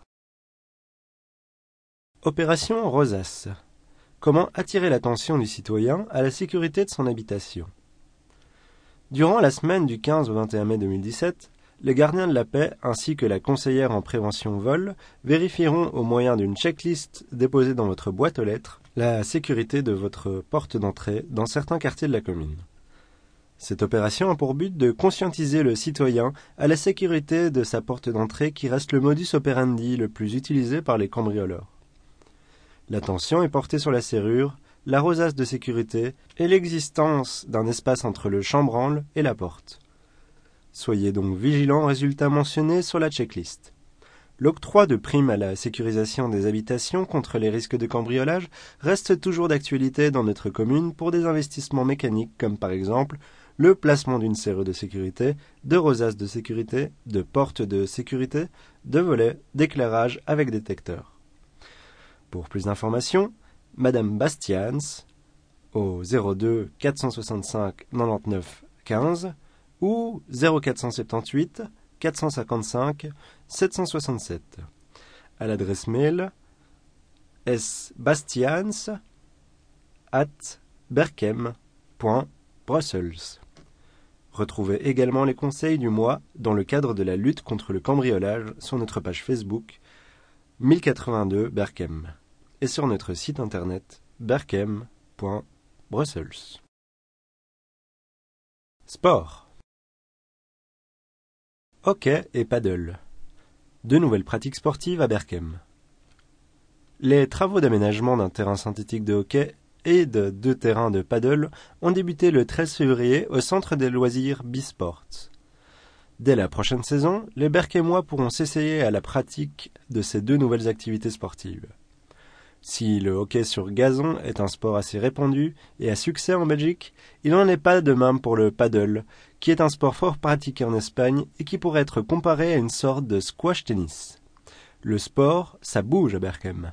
Opération Rosace. Comment attirer l'attention du citoyen à la sécurité de son habitation. Durant la semaine du quinze au vingt et un mai deux mille dix-sept, les gardiens de la paix ainsi que la conseillère en prévention vol vérifieront au moyen d'une checklist déposée dans votre boîte aux lettres la sécurité de votre porte d'entrée dans certains quartiers de la commune. Cette opération a pour but de conscientiser le citoyen à la sécurité de sa porte d'entrée qui reste le modus operandi le plus utilisé par les cambrioleurs. L'attention est portée sur la serrure, la rosace de sécurité et l'existence d'un espace entre le chambranle et la porte. Soyez donc vigilants aux résultats mentionnés sur la checklist. L'octroi de primes à la sécurisation des habitations contre les risques de cambriolage reste toujours d'actualité dans notre commune pour des investissements mécaniques comme par exemple le placement d'une serrure de sécurité, de rosaces de sécurité, de portes de sécurité, de volets, d'éclairage avec détecteur. Pour plus d'informations, Madame Bastians au zéro deux quatre cent soixante-cinq quatre-vingt-dix-neuf quinze ou zéro quatre cent soixante-dix-huit quatre cent cinquante-cinq sept cent soixante-sept. À l'adresse mail sbastians at berkem point brussels. Retrouvez également les conseils du mois dans le cadre de la lutte contre le cambriolage sur notre page Facebook mille quatre-vingt-deux Berkem et sur notre site internet berkem point brussels. Sport. Hockey et paddle. Deux nouvelles pratiques sportives à Berkem. Les travaux d'aménagement d'un terrain synthétique de hockey et de deux terrains de paddle ont débuté le treize février au centre des loisirs B-Sports. Dès la prochaine saison, les Berkemois pourront s'essayer à la pratique de ces deux nouvelles activités sportives. Si le hockey sur gazon est un sport assez répandu et à succès en Belgique, il n'en est pas de même pour le paddle, qui est un sport fort pratiqué en Espagne et qui pourrait être comparé à une sorte de squash tennis. Le sport, ça bouge à Berkem.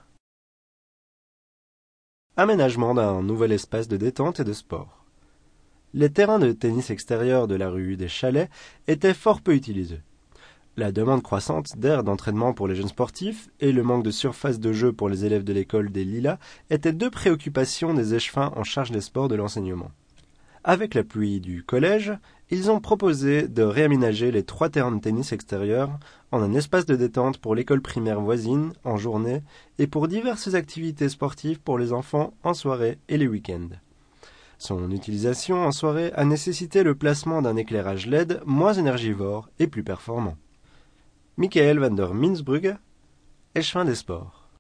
Aménagement d'un nouvel espace de détente et de sport. Les terrains de tennis extérieurs de la rue des Chalets étaient fort peu utilisés. La demande croissante d'aires d'entraînement pour les jeunes sportifs et le manque de surface de jeu pour les élèves de l'école des Lilas étaient deux préoccupations des échevins en charge des sports de l'enseignement. Avec l'appui du collège, ils ont proposé de réaménager les trois terrains de tennis extérieurs en un espace de détente pour l'école primaire voisine en journée et pour diverses activités sportives pour les enfants en soirée et les week-ends. Son utilisation en soirée a nécessité le placement d'un éclairage L E D moins énergivore et plus performant. Michael van der Minsbrugge, échevin des sports.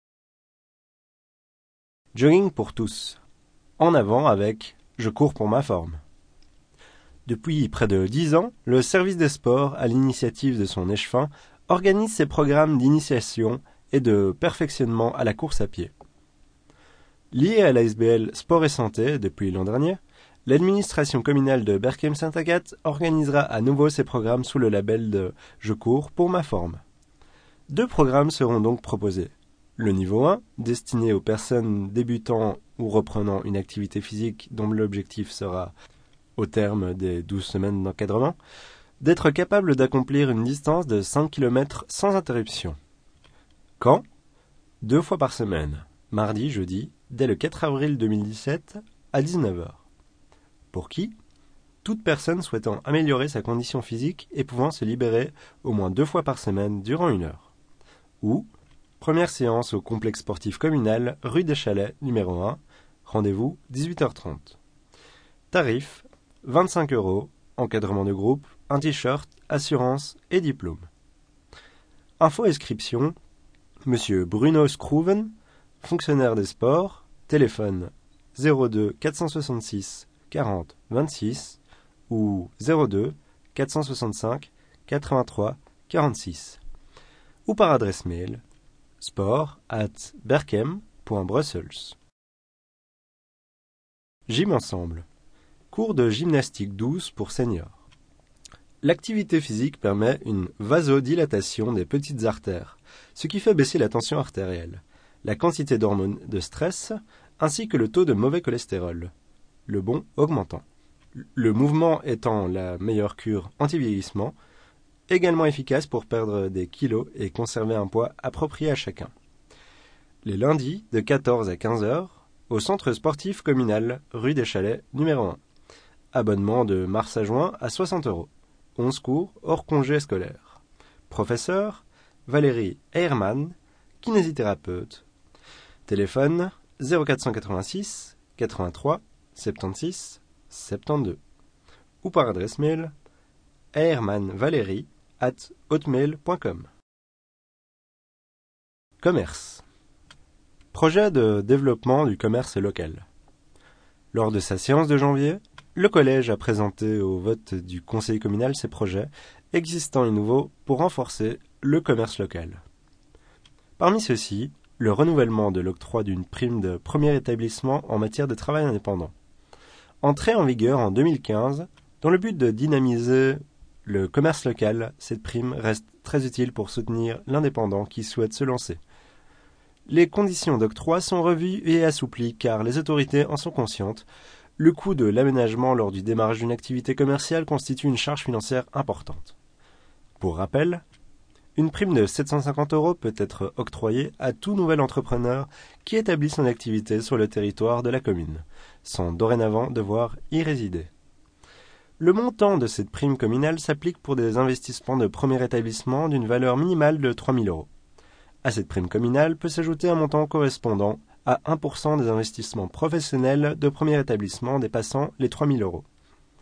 Jogging pour tous. En avant avec « Je cours pour ma forme ». Depuis près de dix ans, le service des sports, à l'initiative de son échevin, organise ses programmes d'initiation et de perfectionnement à la course à pied. Lié à l'A S B L Sport et Santé depuis l'an dernier, l'administration communale de Berkem-Saint-Agathe organisera à nouveau ses programmes sous le label de « Je cours pour ma forme ». Deux programmes seront donc proposés. Le niveau un, destiné aux personnes débutant ou reprenant une activité physique dont l'objectif sera, au terme des douze semaines d'encadrement, d'être capable d'accomplir une distance de cinq kilomètres sans interruption. Quand ? Deux fois par semaine, mardi, jeudi, dès le quatre avril deux mille dix-sept à dix-neuf heures. Pour qui ? toute personne souhaitant améliorer sa condition physique et pouvant se libérer au moins deux fois par semaine durant une heure. Ou première séance au complexe sportif communal rue des Chalets numéro un, rendez-vous dix-huit heures trente. Tarif vingt-cinq euros, encadrement de groupe, un t-shirt, assurance et diplôme. Info inscription, Monsieur Bruno Scrouven, fonctionnaire des sports, téléphone zéro deux quatre cent soixante-six quarante vingt-six ou zéro deux quatre cent soixante-cinq quatre-vingt-trois quarante-six ou par adresse mail sport at berkem point brussels. Gym ensemble. Cours de gymnastique douce pour seniors. L'activité physique permet une vasodilatation des petites artères, ce qui fait baisser la tension artérielle, la quantité d'hormones de stress, ainsi que le taux de mauvais cholestérol, le bon augmentant. Le mouvement étant la meilleure cure anti-vieillissement, également efficace pour perdre des kilos et conserver un poids approprié à chacun. Les lundis de quatorze à quinze heures, au centre sportif communal rue des Chalets numéro un. Abonnement de mars à juin à soixante euros. onze cours hors congé scolaire. Professeur Valérie Eiermann, kinésithérapeute. Téléphone zéro quatre cent quatre-vingt-six quatre-vingt-trois soixante-seize soixante-douze ou par adresse mail eiermannvalérie arobase hotmail point com. Commerce. Projet de développement du commerce local. Lors de sa séance de janvier, le collège a présenté au vote du conseil communal ses projets, existants et nouveaux, pour renforcer le commerce local. Parmi ceux-ci, le renouvellement de l'octroi d'une prime de premier établissement en matière de travail indépendant. Entrée en vigueur en deux mille quinze, dans le but de dynamiser le commerce local, cette prime reste très utile pour soutenir l'indépendant qui souhaite se lancer. Les conditions d'octroi sont revues et assouplies car les autorités en sont conscientes. Le coût de l'aménagement lors du démarrage d'une activité commerciale constitue une charge financière importante. Pour rappel, une prime de sept cent cinquante euros peut être octroyée à tout nouvel entrepreneur qui établit son activité sur le territoire de la commune, sans dorénavant devoir y résider. Le montant de cette prime communale s'applique pour des investissements de premier établissement d'une valeur minimale de trois mille euros. À cette prime communale peut s'ajouter un montant correspondant à un pour cent des investissements professionnels de premier établissement dépassant les trois mille euros.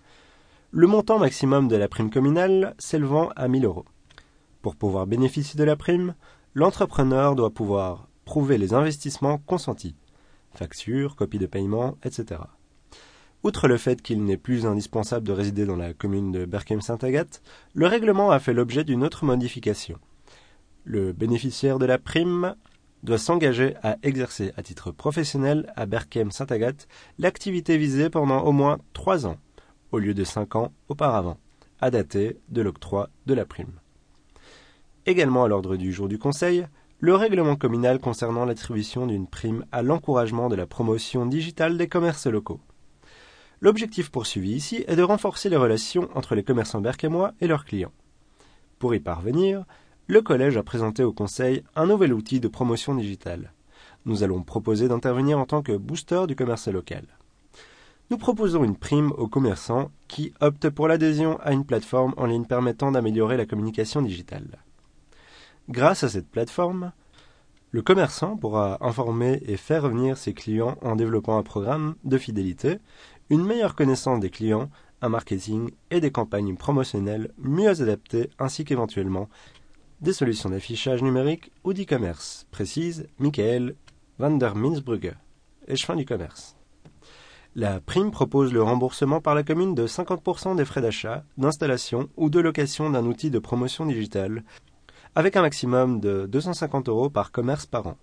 Le montant maximum de la prime communale s'élevant à mille euros. Pour pouvoir bénéficier de la prime, l'entrepreneur doit pouvoir prouver les investissements consentis, factures, copies de paiement, et cetera. Outre le fait qu'il n'est plus indispensable de résider dans la commune de Berkem-Saint-Agathe, le règlement a fait l'objet d'une autre modification. Le bénéficiaire de la prime doit s'engager à exercer à titre professionnel à Berkem-Saint-Agathe l'activité visée pendant au moins trois ans, au lieu de cinq ans auparavant, à dater de l'octroi de la prime. Également à l'ordre du jour du Conseil, le règlement communal concernant l'attribution d'une prime à l'encouragement de la promotion digitale des commerces locaux. L'objectif poursuivi ici est de renforcer les relations entre les commerçants berkemois et leurs clients. Pour y parvenir, le collège a présenté au Conseil un nouvel outil de promotion digitale. Nous allons proposer d'intervenir en tant que booster du commerce local. Nous proposons une prime aux commerçants qui optent pour l'adhésion à une plateforme en ligne permettant d'améliorer la communication digitale. Grâce à cette plateforme, le commerçant pourra informer et faire revenir ses clients en développant un programme de fidélité, une meilleure connaissance des clients, un marketing et des campagnes promotionnelles mieux adaptées ainsi qu'éventuellement des solutions d'affichage numérique ou d'e-commerce, précise Michael van der Minsbrugge, échevin du commerce. La prime propose le remboursement par la commune de cinquante pour cent des frais d'achat, d'installation ou de location d'un outil de promotion digitale, avec un maximum de deux cent cinquante euros par commerce par an.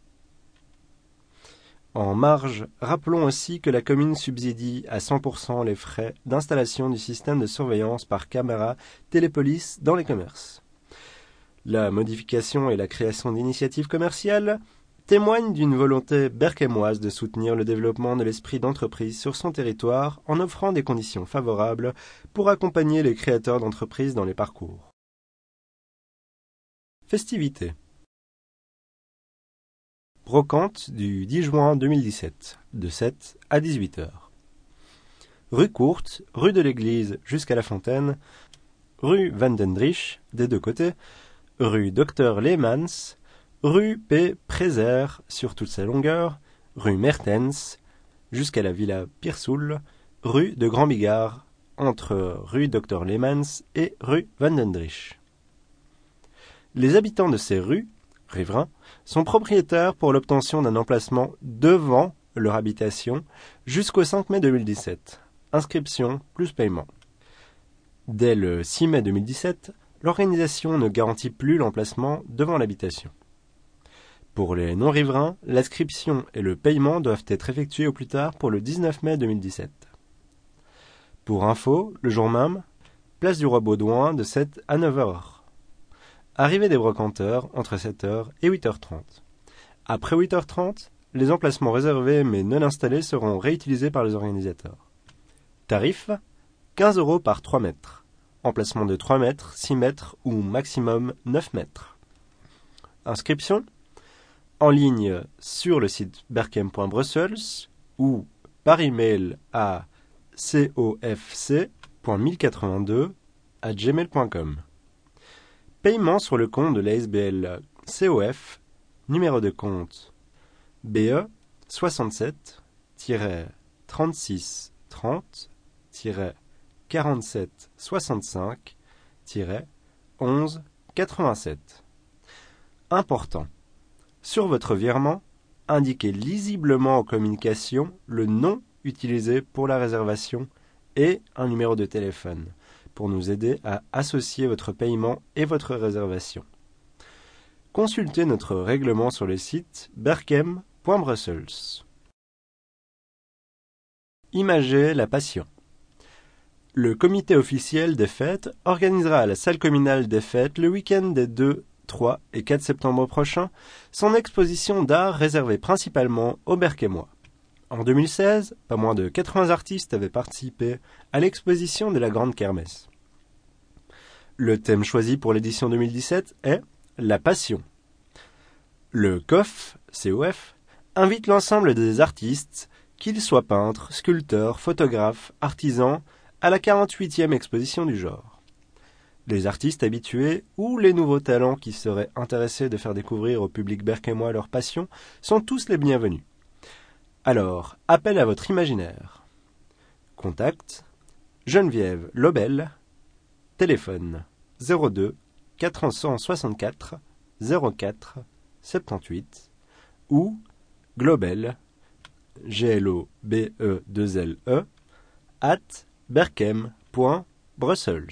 En marge, rappelons aussi que la commune subsidie à cent pour cent les frais d'installation du système de surveillance par caméra télépolice dans les commerces. La modification et la création d'initiatives commerciales témoignent d'une volonté berkemoise de soutenir le développement de l'esprit d'entreprise sur son territoire en offrant des conditions favorables pour accompagner les créateurs d'entreprises dans les parcours. Festivités. Brocante du dix juin deux mille dix-sept, de sept à dix-huit heures. rue Courte, rue de l'Église jusqu'à la Fontaine, rue Van den Driesch des deux côtés, rue Docteur Leemans, rue P. Prézère sur toute sa longueur, rue Mertens jusqu'à la villa Piersoul, rue de Grand Bigard entre rue Docteur Leemans et rue Van den Driesch. Les habitants de ces rues, riverains, sont propriétaires pour l'obtention d'un emplacement devant leur habitation jusqu'au cinq mai deux mille dix-sept. Inscription plus paiement. Dès le six mai deux mille dix-sept, l'organisation ne garantit plus l'emplacement devant l'habitation. Pour les non-riverains, l'inscription et le paiement doivent être effectués au plus tard pour le dix-neuf mai deux mille dix-sept. Pour info, le jour même, place du Roi Baudouin de sept à neuf heures. Arrivée des brocanteurs entre sept heures et huit heures trente. Après huit heures trente, les emplacements réservés mais non installés seront réutilisés par les organisateurs. Tarif quinze euros par trois mètres. Emplacement de trois mètres, six mètres ou maximum neuf mètres. Inscription en ligne sur le site berkem point brussels ou par email à cofc point mille quatre-vingt-deux arobase gmail point com. Paiement sur le compte de l'A S B L C O F, numéro de compte B E soixante-sept trente-six trente quarante-sept soixante-cinq onze quatre-vingt-sept. Important. Sur votre virement, indiquez lisiblement aux communications le nom utilisé pour la réservation et un numéro de téléphone pour nous aider à associer votre paiement et votre réservation. Consultez notre règlement sur le site berkem point brussels. Imagez la Passion. Le comité officiel des fêtes organisera à la salle communale des fêtes le week-end des deux, trois et quatre septembre prochains son exposition d'art réservée principalement aux Berkemois. En deux mille seize, pas moins de quatre-vingts artistes avaient participé à l'exposition de la Grande Kermesse. Le thème choisi pour l'édition deux mille dix-sept est « La Passion ». Le C O F, C O F, invite l'ensemble des artistes, qu'ils soient peintres, sculpteurs, photographes, artisans, à la quarante-huitième exposition du genre. Les artistes habitués ou les nouveaux talents qui seraient intéressés de faire découvrir au public berkemois leur passion sont tous les bienvenus. Alors, appel à votre imaginaire. Contact Geneviève Lobel, téléphone zéro deux quatre cent soixante-quatre zéro quatre soixante-dix-huit ou globel G L O B E deux L E at berkem point brussels.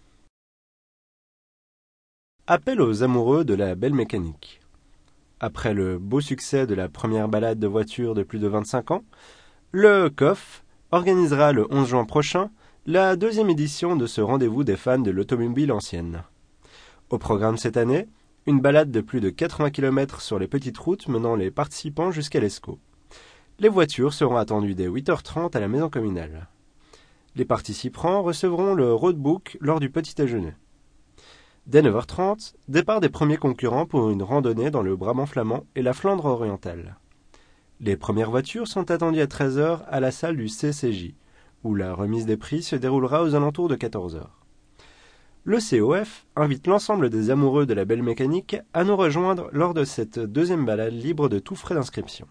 Appel aux amoureux de la belle mécanique. Après le beau succès de la première balade de voiture de plus de vingt-cinq ans, le C O F organisera le onze juin prochain la deuxième édition de ce rendez-vous des fans de l'automobile ancienne. Au programme cette année, une balade de plus de quatre-vingts kilomètres sur les petites routes menant les participants jusqu'à l'Escaut. Les voitures seront attendues dès huit heures trente à la maison communale. Les participants recevront le roadbook lors du petit déjeuner. Dès neuf heures trente, départ des premiers concurrents pour une randonnée dans le Brabant flamand et la Flandre orientale. Les premières voitures sont attendues à treize heures à la salle du C C J, où la remise des prix se déroulera aux alentours de quatorze heures. Le C O F invite l'ensemble des amoureux de la belle mécanique à nous rejoindre lors de cette deuxième balade libre de tout frais d'inscription.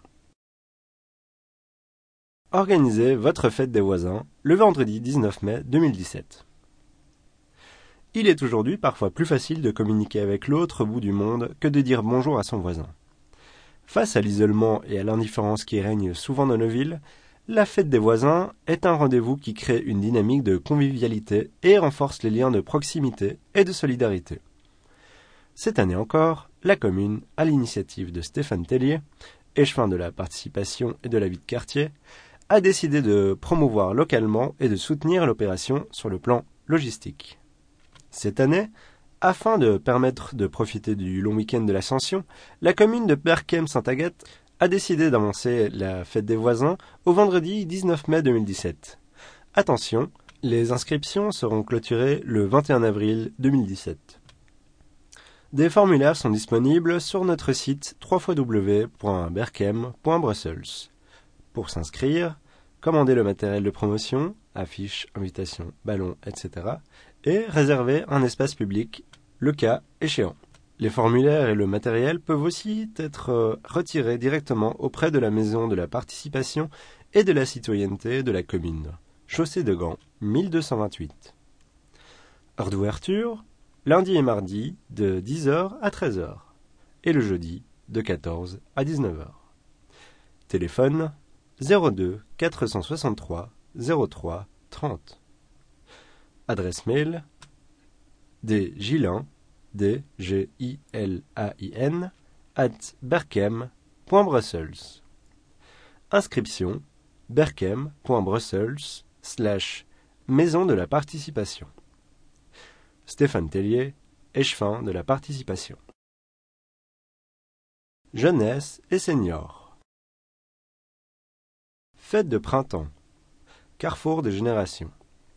Organisez votre fête des voisins le vendredi dix-neuf mai deux mille dix-sept. Il est aujourd'hui parfois plus facile de communiquer avec l'autre bout du monde que de dire bonjour à son voisin. Face à l'isolement et à l'indifférence qui règnent souvent dans nos villes, la fête des voisins est un rendez-vous qui crée une dynamique de convivialité et renforce les liens de proximité et de solidarité. Cette année encore, la commune, à l'initiative de Stéphane Tellier, échevin de la participation et de la vie de quartier, a décidé de promouvoir localement et de soutenir l'opération sur le plan logistique. Cette année, afin de permettre de profiter du long week-end de l'Ascension, la commune de Berkem-Saint-Agathe a décidé d'avancer la fête des voisins au vendredi dix-neuf mai deux mille dix-sept. Attention, les inscriptions seront clôturées le vingt et un avril deux mille dix-sept. Des formulaires sont disponibles sur notre site w w w point berkem point brussels. Pour s'inscrire, commandez le matériel de promotion, affiches, invitations, ballons, et cetera, et réserver un espace public, le cas échéant. Les formulaires et le matériel peuvent aussi être retirés directement auprès de la Maison de la Participation et de la Citoyenneté de la commune. Chaussée de Gand, mille deux cent vingt-huit. Heure d'ouverture, lundi et mardi, de dix heures à treize heures, et le jeudi, de quatorze à dix-neuf heures. Téléphone zéro deux quatre cent soixante-trois zéro trois trente. Adresse mail dgilin, d g i l a i n, at berkem point brussels. Inscription berkem point brussels slash maison de la participation. Stéphane Tellier, échevin de la participation. Jeunesse et seniors. Fête de printemps. Carrefour des générations.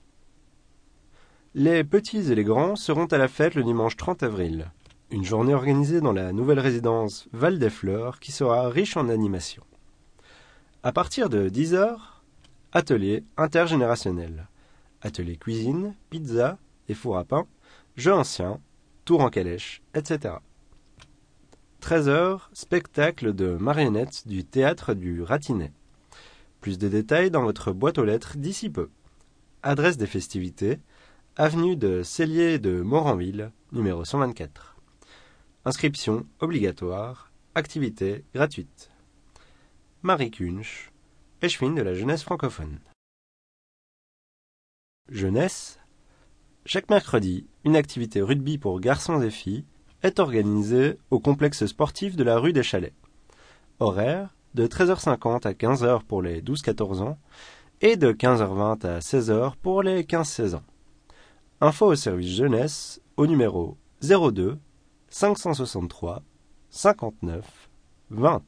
Les petits et les grands seront à la fête le dimanche trente avril, une journée organisée dans la nouvelle résidence Val des Fleurs qui sera riche en animations. À partir de dix heures, atelier intergénérationnel, atelier cuisine, pizza et four à pain, jeux anciens, tour en calèche, et cetera. treize heures, spectacle de marionnettes du théâtre du Ratinet. Plus de détails dans votre boîte aux lettres d'ici peu. Adresse des festivités, avenue de Cellier de Moranville, numéro cent vingt-quatre. Inscription obligatoire, activité gratuite. Marie Kunsch, échevine de la jeunesse francophone. Jeunesse. Chaque mercredi, une activité rugby pour garçons et filles est organisée au complexe sportif de la rue des Chalets. Horaire de treize heures cinquante à quinze heures pour les douze quatorze ans et de quinze heures vingt à seize heures pour les quinze seize ans. Info au service jeunesse au numéro zéro deux cinq cent soixante-trois cinquante-neuf vingt.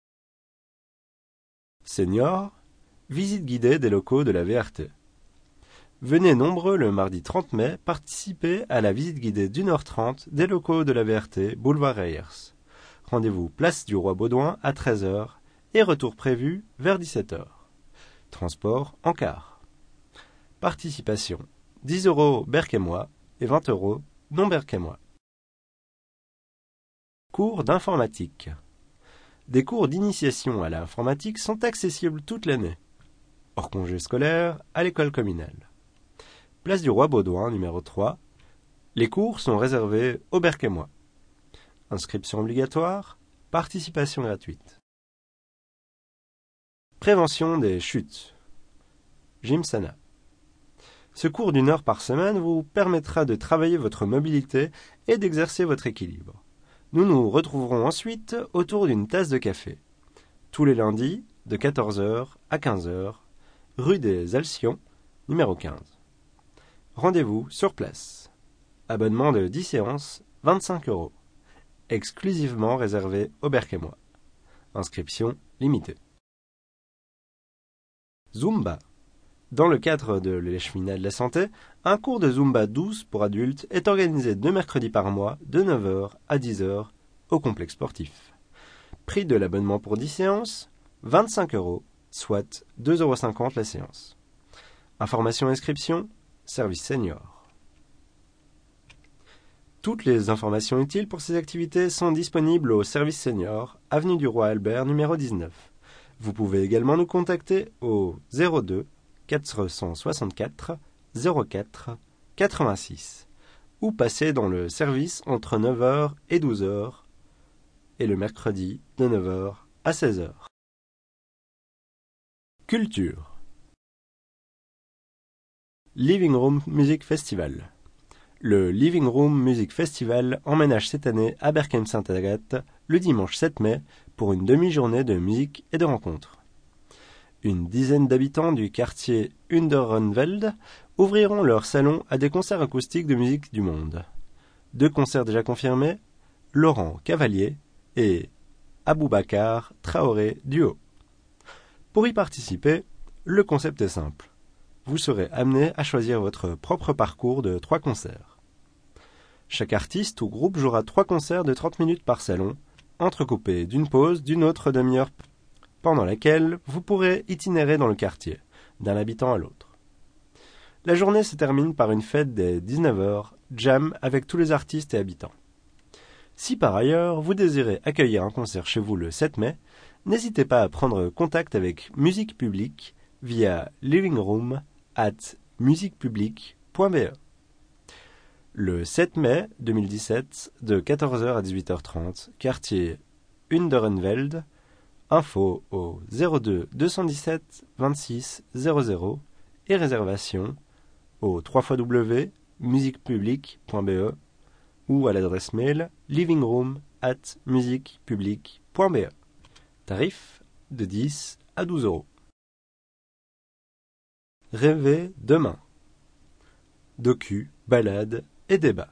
Seniors, visite guidée des locaux de la V R T. Venez nombreux le mardi trente mai participer à la visite guidée d'une heure trente des locaux de la V R T, boulevard Reyers. Rendez-vous place du Roi Baudouin à treize heures et retour prévu vers dix-sept heures. Transport en car. Participation dix euros berquemois et vingt euros non berquemois. Cours d'informatique. Des cours d'initiation à l'informatique sont accessibles toute l'année. Hors congé scolaire, à l'école communale. Place du Roi Baudouin, numéro trois. Les cours sont réservés aux berquemois. Inscription obligatoire, participation gratuite. Prévention des chutes. Gymsana. Ce cours d'une heure par semaine vous permettra de travailler votre mobilité et d'exercer votre équilibre. Nous nous retrouverons ensuite autour d'une tasse de café. Tous les lundis, de quatorze heures à quinze heures, rue des Alcions, numéro quinze. Rendez-vous sur place. Abonnement de dix séances, vingt-cinq euros. Exclusivement réservé aux berquemois. Inscription limitée. Zumba. Dans le cadre de l'échevinat de la santé, un cours de Zumba douze pour adultes est organisé deux mercredis par mois de neuf heures à dix heures au complexe sportif. Prix de l'abonnement pour dix séances, vingt-cinq euros, soit deux euros cinquante la séance. Information et inscription, service senior. Toutes les informations utiles pour ces activités sont disponibles au service senior, avenue du Roi Albert, numéro dix-neuf. Vous pouvez également nous contacter au zéro deux quatre cent soixante-quatre zéro quatre quatre-vingt-six ou passer dans le service entre neuf heures et douze heures et le mercredi de neuf heures à seize heures. Culture. Living Room Music Festival. Le Living Room Music Festival emménage cette année à Berchem-Sainte-Agathe le dimanche sept mai pour une demi-journée de musique et de rencontres. Une dizaine d'habitants du quartier Underrunveld ouvriront leur salon à des concerts acoustiques de musique du monde. Deux concerts déjà confirmés, Laurent Cavalier et Aboubacar Traoré Duo. Pour y participer, le concept est simple. Vous serez amené à choisir votre propre parcours de trois concerts. Chaque artiste ou groupe jouera trois concerts de trente minutes par salon, entrecoupés d'une pause d'une autre demi-heure, pendant laquelle vous pourrez itinérer dans le quartier, d'un habitant à l'autre. La journée se termine par une fête dès dix-neuf heures, jam avec tous les artistes et habitants. Si par ailleurs vous désirez accueillir un concert chez vous le sept mai, n'hésitez pas à prendre contact avec Musique Publique via livingroom at musiquepublique point b e. Le sept mai deux mille dix-sept, de quatorze heures à dix-huit heures trente, quartier Underenveld, info au zéro deux deux cent dix-sept vingt-six zéro zéro et réservation au w w w point musiquepublique point b e ou à l'adresse mail livingroom at musiquepublique point b e. Tarif de dix à douze euros. Rêver demain. Docu, balade et débat.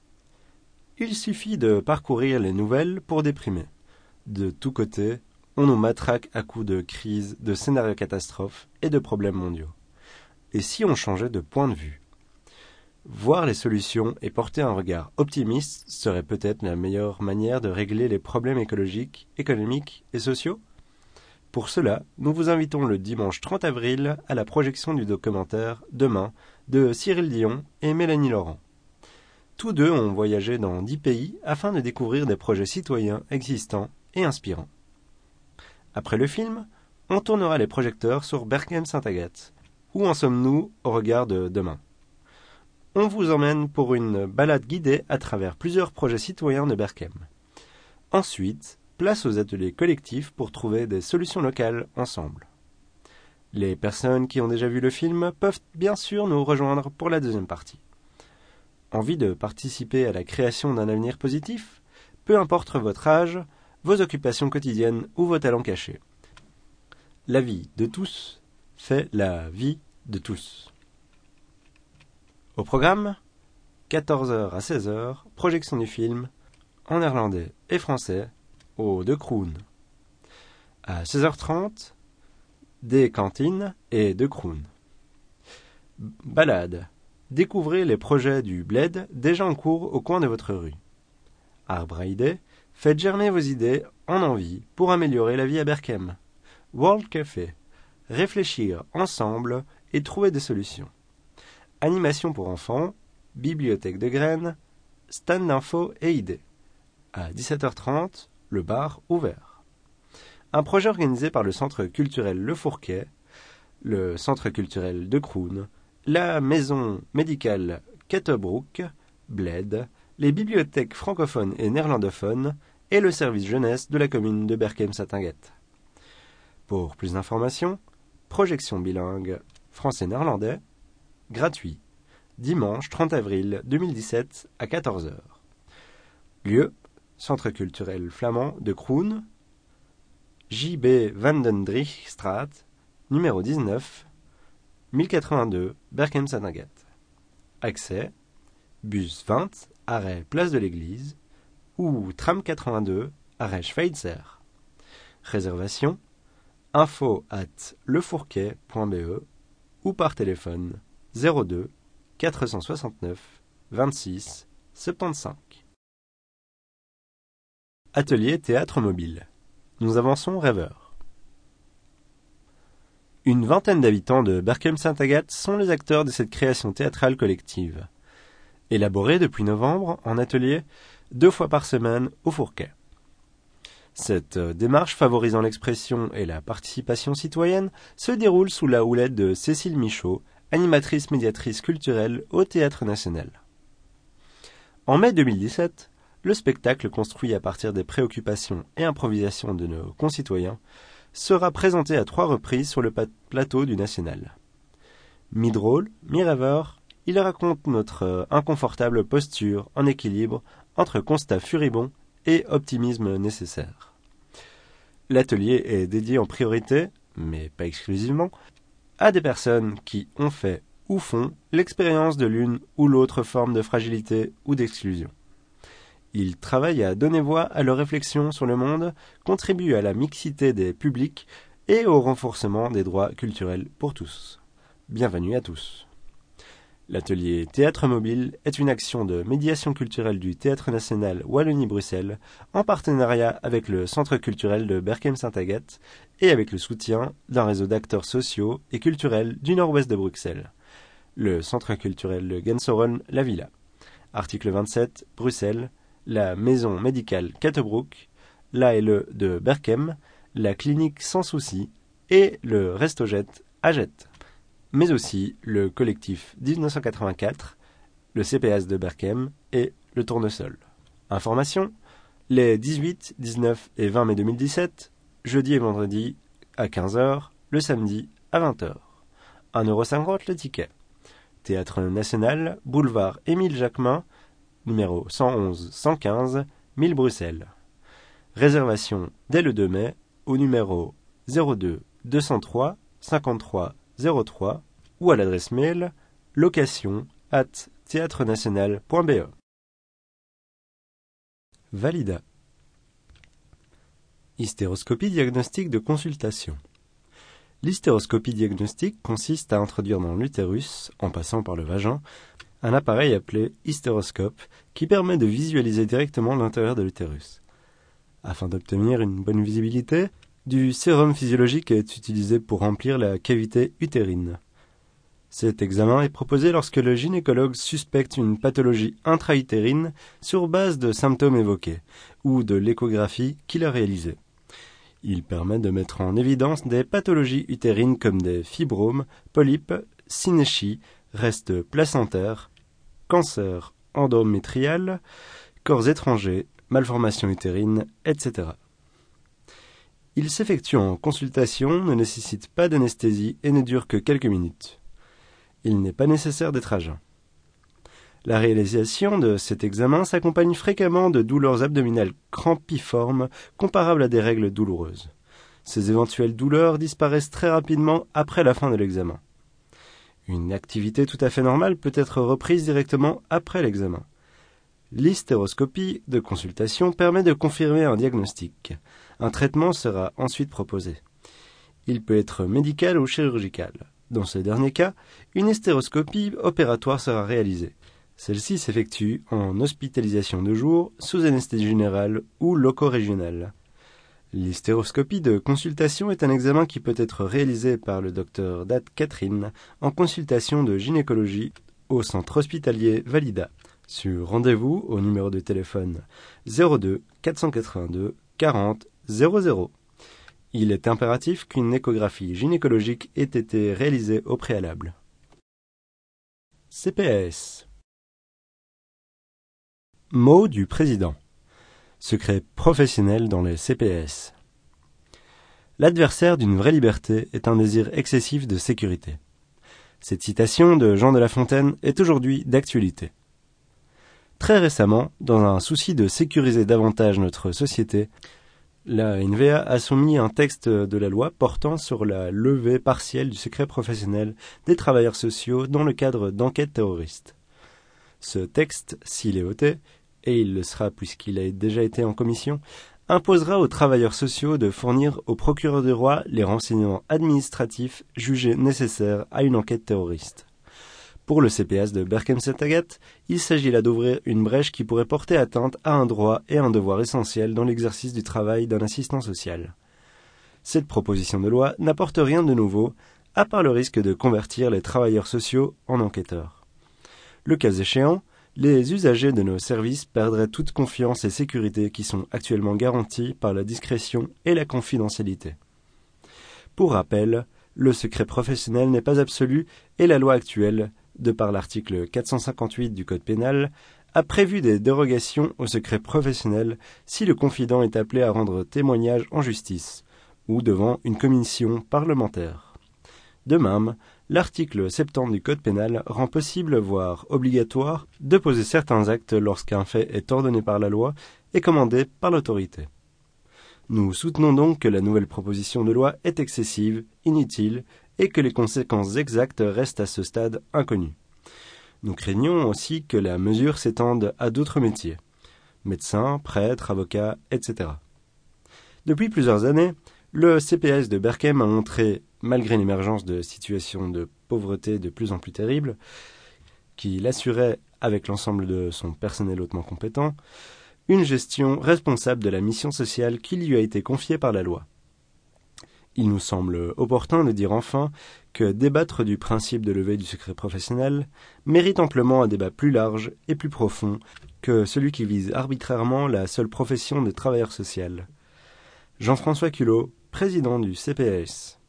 Il suffit de parcourir les nouvelles pour déprimer. De tous côtés, on nous matraque à coups de crises, de scénarios catastrophes et de problèmes mondiaux. Et si on changeait de point de vue ? Voir les solutions et porter un regard optimiste serait peut-être la meilleure manière de régler les problèmes écologiques, économiques et sociaux ? Pour cela, nous vous invitons le dimanche trente avril à la projection du documentaire « Demain » de Cyril Dion et Mélanie Laurent. Tous deux ont voyagé dans dix pays afin de découvrir des projets citoyens existants et inspirants. Après le film, on tournera les projecteurs sur Berchem-Saint-Agathe. Où en sommes-nous au regard de demain ? On vous emmène pour une balade guidée à travers plusieurs projets citoyens de Berchem. Ensuite, place aux ateliers collectifs pour trouver des solutions locales ensemble. Les personnes qui ont déjà vu le film peuvent bien sûr nous rejoindre pour la deuxième partie. Envie de participer à la création d'un avenir positif ? Peu importe votre âge, vos occupations quotidiennes ou vos talents cachés. La vie de tous fait la vie de tous. Au programme, quatorze heures à seize heures, projection du film, en néerlandais et français, au De Kroon. À seize heures trente, des cantines et De Kroon. Balade. Découvrez les projets du Bled déjà en cours au coin de votre rue. Arbre à idées, faites germer vos idées en envie pour améliorer la vie à Berchem. World Café. Réfléchir ensemble et trouver des solutions. Animation pour enfants, bibliothèque de graines, stand d'infos et idées. À dix-sept heures trente, le bar ouvert. Un projet organisé par le Centre culturel Le Fourquet, le Centre culturel de Kroon, la Maison médicale Ketebroek, Bled, les bibliothèques francophones et néerlandophones et le service jeunesse de la commune de Berchem-Saint-Agathe. Pour plus d'informations, projection bilingue français-néerlandais, gratuit, dimanche trente avril deux mille dix-sept à quatorze heures. Lieu, Centre culturel flamand de Kroon, J B Vandendrichstraat, numéro dix-neuf, mille quatre-vingt-deux, Berchem-Saint-Agathe. Accès, bus vingt, arrêt Place de l'Église, ou tram quatre-vingt-deux, arrêt Schweitzer. Réservation, info at lefourquet point b e ou par téléphone zéro deux quatre cent soixante-neuf vingt-six soixante-quinze. Atelier théâtre mobile. Nous avançons rêveurs. Une vingtaine d'habitants de Berchem-Saint-Agathe sont les acteurs de cette création théâtrale collective. Élaborée depuis novembre en atelier deux fois par semaine au Fourquet. Cette démarche favorisant l'expression et la participation citoyenne se déroule sous la houlette de Cécile Michaud, animatrice médiatrice culturelle au Théâtre National. En mai deux mille dix-sept, le spectacle construit à partir des préoccupations et improvisations de nos concitoyens sera présenté à trois reprises sur le plateau du National. Mi-drôle, mi-rêveur, il raconte notre inconfortable posture en équilibre entre constat furibond et optimisme nécessaire. L'atelier est dédié en priorité, mais pas exclusivement, à des personnes qui ont fait ou font l'expérience de l'une ou l'autre forme de fragilité ou d'exclusion. Il travaille à donner voix à leurs réflexions sur le monde, contribue à la mixité des publics et au renforcement des droits culturels pour tous. Bienvenue à tous. L'atelier Théâtre Mobile est une action de médiation culturelle du Théâtre National Wallonie-Bruxelles en partenariat avec le Centre culturel de Berchem-Saint-Agathe et avec le soutien d'un réseau d'acteurs sociaux et culturels du nord-ouest de Bruxelles. le centre culturel de Gensoren, la Villa. Article vingt-sept, Bruxelles, la maison médicale Catebroek, l'A L E de Berchem, la clinique Sans Souci et le Restojet à Jette. Mais aussi le collectif dix-neuf cent quatre-vingt-quatre, le C P S de Berchem et le Tournesol. Information, les dix-huit, dix-neuf et vingt mai deux mille dix-sept, jeudi et vendredi à quinze heures, le samedi à vingt heures. un euro cinquante le ticket. Théâtre National, boulevard Émile Jacquemin, numéro cent onze cent quinze, mille Bruxelles. Réservation dès le deux mai au numéro zéro deux deux cent trois cinquante-trois zéro trois ou à l'adresse mail location arobase théâtrenational point b e. Valida. Hystéroscopie diagnostique de consultation. L'hystéroscopie diagnostique consiste à introduire dans l'utérus, en passant par le vagin, un appareil appelé hystéroscope qui permet de visualiser directement l'intérieur de l'utérus. Afin d'obtenir une bonne visibilité, du sérum physiologique est utilisé pour remplir la cavité utérine. Cet examen est proposé lorsque le gynécologue suspecte une pathologie intra-utérine sur base de symptômes évoqués ou de l'échographie qu'il a réalisée. Il permet de mettre en évidence des pathologies utérines comme des fibromes, polypes, synéchies, restes placentaires, cancer endométrial, corps étrangers, malformations utérines, et cetera. Il s'effectue en consultation, ne nécessite pas d'anesthésie et ne dure que quelques minutes. Il n'est pas nécessaire d'être à jeun. La réalisation de cet examen s'accompagne fréquemment de douleurs abdominales crampiformes comparables à des règles douloureuses. Ces éventuelles douleurs disparaissent très rapidement après la fin de l'examen. Une activité tout à fait normale peut être reprise directement après l'examen. L'hystéroscopie de consultation permet de confirmer un diagnostic. Un traitement sera ensuite proposé. Il peut être médical ou chirurgical. Dans ce dernier cas, une hystéroscopie opératoire sera réalisée. Celle-ci s'effectue en hospitalisation de jour, sous anesthésie générale ou loco-régionale. L'hystéroscopie de consultation est un examen qui peut être réalisé par le docteur Dat Catherine en consultation de gynécologie au centre hospitalier Valida, sur rendez-vous au numéro de téléphone zéro deux quatre cent quatre-vingt-deux quarante zéro zéro. Il est impératif qu'une échographie gynécologique ait été réalisée au préalable. C P S. Mot du président. Secret professionnel dans les C P S. L'adversaire d'une vraie liberté est un désir excessif de sécurité. Cette citation de Jean de La Fontaine est aujourd'hui d'actualité. Très récemment, dans un souci de sécuriser davantage notre société, la N V A a soumis un texte de la loi portant sur la levée partielle du secret professionnel des travailleurs sociaux dans le cadre d'enquêtes terroristes. Ce texte, s'il est voté, et il le sera puisqu'il a déjà été en commission, imposera aux travailleurs sociaux de fournir au procureur du roi les renseignements administratifs jugés nécessaires à une enquête terroriste. Pour le C P S de Berchem-Saint-Agathe, il s'agit là d'ouvrir une brèche qui pourrait porter atteinte à un droit et un devoir essentiel dans l'exercice du travail d'un assistant social. Cette proposition de loi n'apporte rien de nouveau, à part le risque de convertir les travailleurs sociaux en enquêteurs. Le cas échéant, les usagers de nos services perdraient toute confiance et sécurité qui sont actuellement garanties par la discrétion et la confidentialité. Pour rappel, le secret professionnel n'est pas absolu et la loi actuelle, de par l'article quatre cent cinquante-huit du Code pénal, a prévu des dérogations au secret professionnel si le confident est appelé à rendre témoignage en justice ou devant une commission parlementaire. De même, l'article soixante-dix du Code pénal rend possible, voire obligatoire, de poser certains actes lorsqu'un fait est ordonné par la loi et commandé par l'autorité. Nous soutenons donc que la nouvelle proposition de loi est excessive, inutile, et que les conséquences exactes restent à ce stade inconnues. Nous craignons aussi que la mesure s'étende à d'autres métiers, médecins, prêtres, avocats, et cetera. Depuis plusieurs années, le C P S de Berchem a montré, malgré l'émergence de situations de pauvreté de plus en plus terribles, qu'il assurait, avec l'ensemble de son personnel hautement compétent, une gestion responsable de la mission sociale qui lui a été confiée par la loi. Il nous semble opportun de dire enfin que débattre du principe de levée du secret professionnel mérite amplement un débat plus large et plus profond que celui qui vise arbitrairement la seule profession de travailleur social. Jean-François Culot, président du C P A S.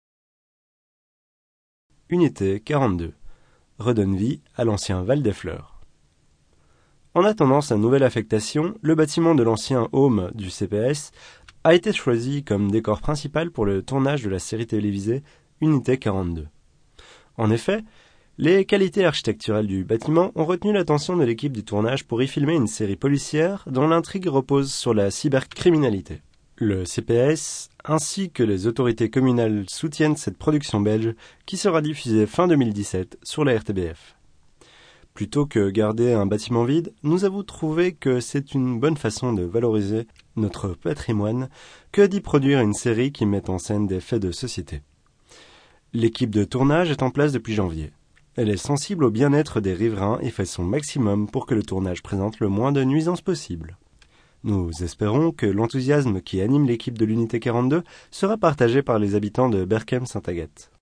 Unité quarante-deux. Redonne vie à l'ancien Val des Fleurs. En attendant sa nouvelle affectation, le bâtiment de l'ancien home du C P A S a été choisi comme décor principal pour le tournage de la série télévisée Unité quarante-deux. En effet, les qualités architecturales du bâtiment ont retenu l'attention de l'équipe du tournage pour y filmer une série policière dont l'intrigue repose sur la cybercriminalité. Le C P A S ainsi que les autorités communales soutiennent cette production belge qui sera diffusée fin deux mille dix-sept sur la R T B F. Plutôt que garder un bâtiment vide, nous avons trouvé que c'est une bonne façon de valoriser notre patrimoine que d'y produire une série qui met en scène des faits de société. L'équipe de tournage est en place depuis janvier. Elle est sensible au bien-être des riverains et fait son maximum pour que le tournage présente le moins de nuisances possible. Nous espérons que l'enthousiasme qui anime l'équipe de l'Unité quarante-deux sera partagé par les habitants de Berchem-Saint-Agathe.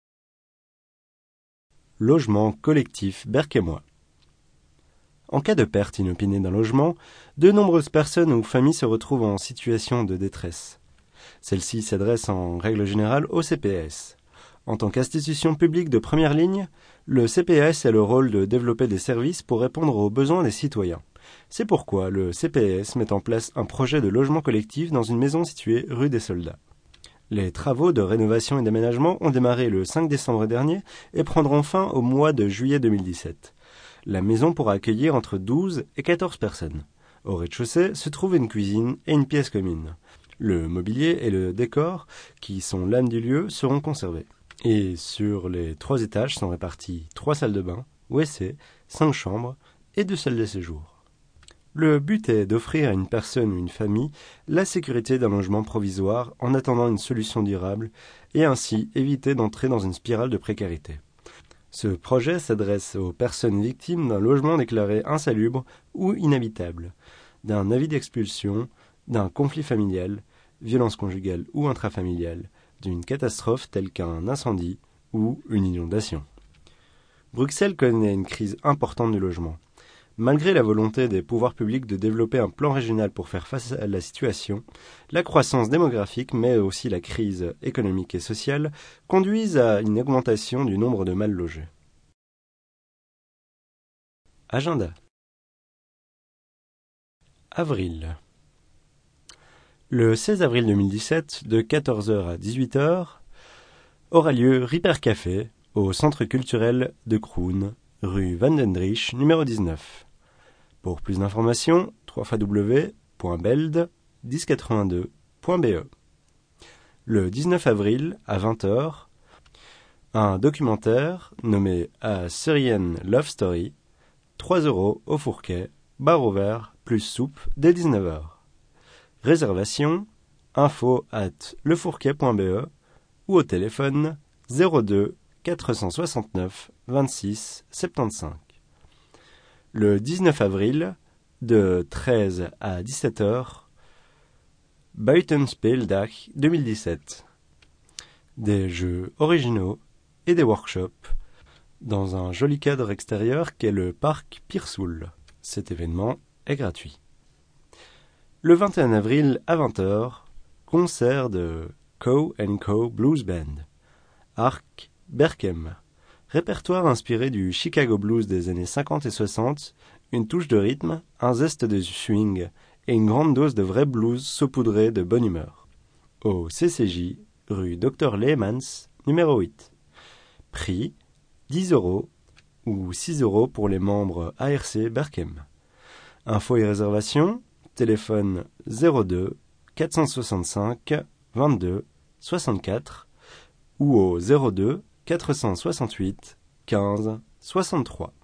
Logement collectif berchémois. En cas de perte inopinée d'un logement, de nombreuses personnes ou familles se retrouvent en situation de détresse. Celle-ci s'adresse en règle générale au C P A S. En tant qu'institution publique de première ligne, le C P A S a le rôle de développer des services pour répondre aux besoins des citoyens. C'est pourquoi le C P A S met en place un projet de logement collectif dans une maison située rue des Soldats. Les travaux de rénovation et d'aménagement ont démarré le cinq décembre dernier et prendront fin au mois de juillet deux mille dix-sept. La maison pourra accueillir entre douze et quatorze personnes. Au rez-de-chaussée se trouve une cuisine et une pièce commune. Le mobilier et le décor, qui sont l'âme du lieu, seront conservés. Et sur les trois étages sont réparties trois salles de bain, W C, cinq chambres et deux salles de séjour. Le but est d'offrir à une personne ou une famille la sécurité d'un logement provisoire en attendant une solution durable et ainsi éviter d'entrer dans une spirale de précarité. Ce projet s'adresse aux personnes victimes d'un logement déclaré insalubre ou inhabitable, d'un avis d'expulsion, d'un conflit familial, violence conjugale ou intrafamiliale, d'une catastrophe telle qu'un incendie ou une inondation. Bruxelles connaît une crise importante du logement. Malgré la volonté des pouvoirs publics de développer un plan régional pour faire face à la situation, la croissance démographique, mais aussi la crise économique et sociale, conduisent à une augmentation du nombre de mal logés. Agenda. Avril. Le seize avril deux mille dix-sept, de quatorze heures à dix-huit heures, aura lieu Ripper Café au Centre culturel de Kroon, rue Van den Driesch, numéro dix-neuf. Pour plus d'informations, w w w point beld mille quatre-vingt-deux point b e. Le dix-neuf avril, à vingt heures, un documentaire nommé A Syrian Love Story, trois euros au Fourquet, bar ouvert, plus soupe, dès dix-neuf heures. Réservation, info at lefourquet point b e ou au téléphone zéro deux quatre cent soixante-neuf vingt-six soixante-quinze. Le dix-neuf avril, de treize à dix-sept heures, Buitenspeldag deux mille dix-sept. Des jeux originaux et des workshops dans un joli cadre extérieur qu'est le parc Piersoul. Cet événement est gratuit. Le vingt et un avril à vingt heures, concert de Co and Co Blues Band. Arc Berchem. Répertoire inspiré du Chicago Blues des années cinquante et soixante, une touche de rythme, un zeste de swing et une grande dose de vrai blues saupoudré de bonne humeur. Au C C J, rue Docteur Lehmans, numéro huit. Prix dix euros ou six euros pour les membres A R C Berchem. Infos et réservations, téléphone zéro deux quatre cent soixante-cinq vingt-deux soixante-quatre ou au zéro deux quatre cent soixante-huit quinze soixante-trois.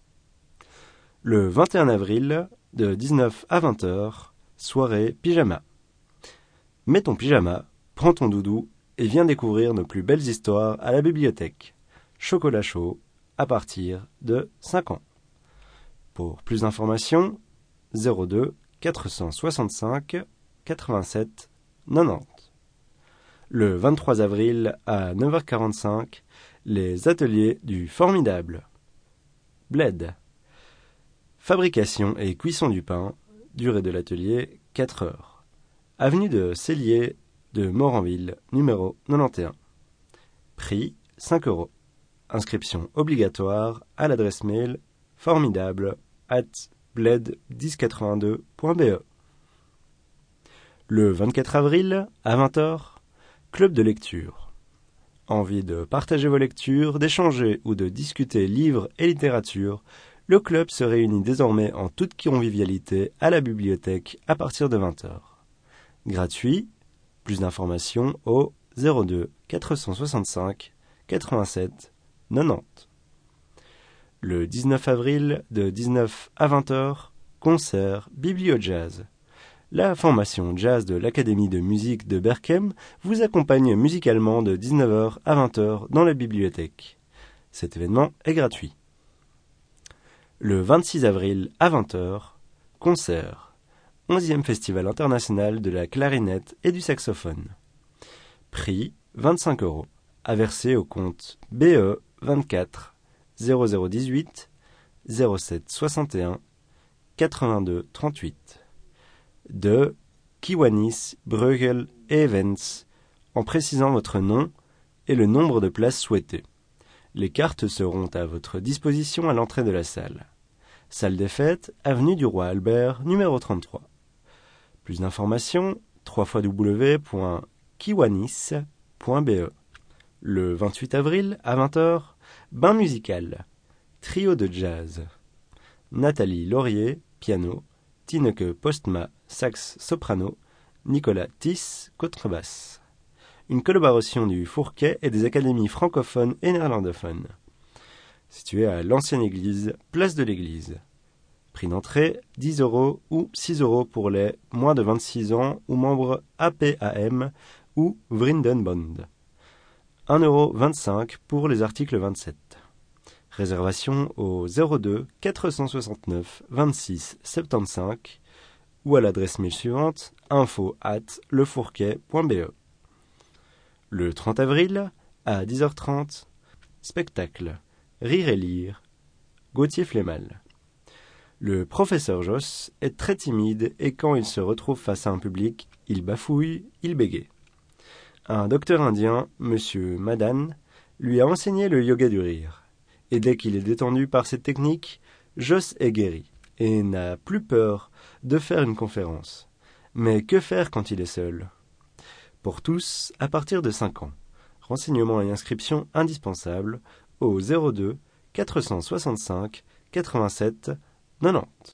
Le vingt et un avril, de dix-neuf à vingt heures, soirée pyjama. Mets ton pyjama, prends ton doudou et viens découvrir nos plus belles histoires à la bibliothèque. Chocolat chaud, à partir de cinq ans. Pour plus d'informations, zéro deux quatre cent soixante-cinq quatre-vingt-sept quatre-vingt-dix. Le vingt-trois avril à neuf heures quarante-cinq, les ateliers du formidable Bled. Fabrication et cuisson du pain, durée de l'atelier quatre heures. Avenue de Cellier de Moranville, numéro quatre-vingt-onze. Prix cinq euros. Inscription obligatoire à l'adresse mail formidable at bled dix quatre-vingt-deux point b e. Le vingt-quatre avril, à vingt heures, club de lecture. Envie de partager vos lectures, d'échanger ou de discuter livres et littérature, le club se réunit désormais en toute convivialité à la bibliothèque à partir de vingt heures. Gratuit, plus d'informations au zéro deux quatre cent soixante-cinq quatre-vingt-sept quatre-vingt-dix. Le dix-neuf avril, de dix-neuf à vingt heures, concert Biblio-Jazz. La formation jazz de l'Académie de musique de Berchem vous accompagne musicalement de dix-neuf heures à vingt heures dans la bibliothèque. Cet événement est gratuit. Le vingt-six avril à vingt heures, concert. onzième Festival international de la clarinette et du saxophone. Prix vingt-cinq euros. À verser au compte B E vingt-quatre zéro zéro dix-huit zéro sept soixante et un quatre-vingt-deux trente-huit de Kiwanis Bruegel Events, en précisant votre nom et le nombre de places souhaitées. Les cartes seront à votre disposition à l'entrée de la salle. Salle des fêtes, avenue du Roi Albert, numéro trente-trois. Plus d'informations, w w w point kiwanis point b e. Le vingt-huit avril, à vingt heures, bain musical. Trio de jazz. Nathalie Laurier, piano. Tineke Postma, sax soprano. Nicolas Tiss, contrebasse. Une collaboration du Fourquet et des académies francophones et néerlandophones. Située à l'ancienne église, place de l'église. Prix d'entrée, dix euros ou six euros pour les moins de vingt-six ans ou membres A P A M ou Vrindenbond. un euro vingt-cinq pour les articles vingt-sept. Réservation au zéro deux quatre cent soixante-neuf vingt-six soixante-quinze ou à l'adresse mail suivante info at lefourquet point b e. Le trente avril, à dix heures trente, spectacle Rire et lire, Gauthier Flémal. Le professeur Josse est très timide et quand il se retrouve face à un public, il bafouille, il bégaye. Un docteur indien, monsieur Madan, lui a enseigné le yoga du rire. Et dès qu'il est détendu par cette technique, Joss est guéri et n'a plus peur de faire une conférence. Mais que faire quand il est seul? Pour tous, à partir de cinq ans. Renseignements et inscriptions indispensables au zéro deux quatre cent soixante-cinq quatre-vingt-sept quatre-vingt-dix.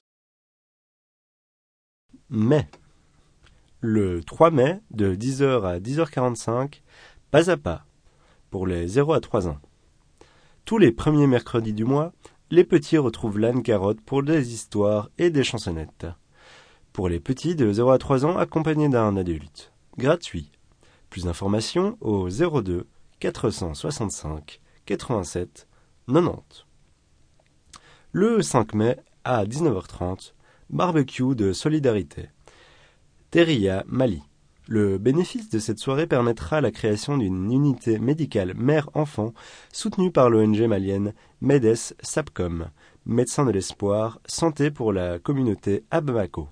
Mai. Le trois mai, de dix heures à dix heures quarante-cinq, pas à pas, pour les zéro à trois ans. Tous les premiers mercredis du mois, les petits retrouvent l'âne carotte pour des histoires et des chansonnettes. Pour les petits de zéro à trois ans accompagnés d'un adulte. Gratuit. Plus d'informations au zéro deux quatre cent soixante-cinq quatre-vingt-sept quatre-vingt-dix. Le cinq mai, à dix-neuf heures trente, barbecue de solidarité. Teria, Mali. Le bénéfice de cette soirée permettra la création d'une unité médicale mère-enfant soutenue par l'O N G malienne MEDES SAPCOM, Médecins de l'Espoir, Santé pour la communauté à Bamako.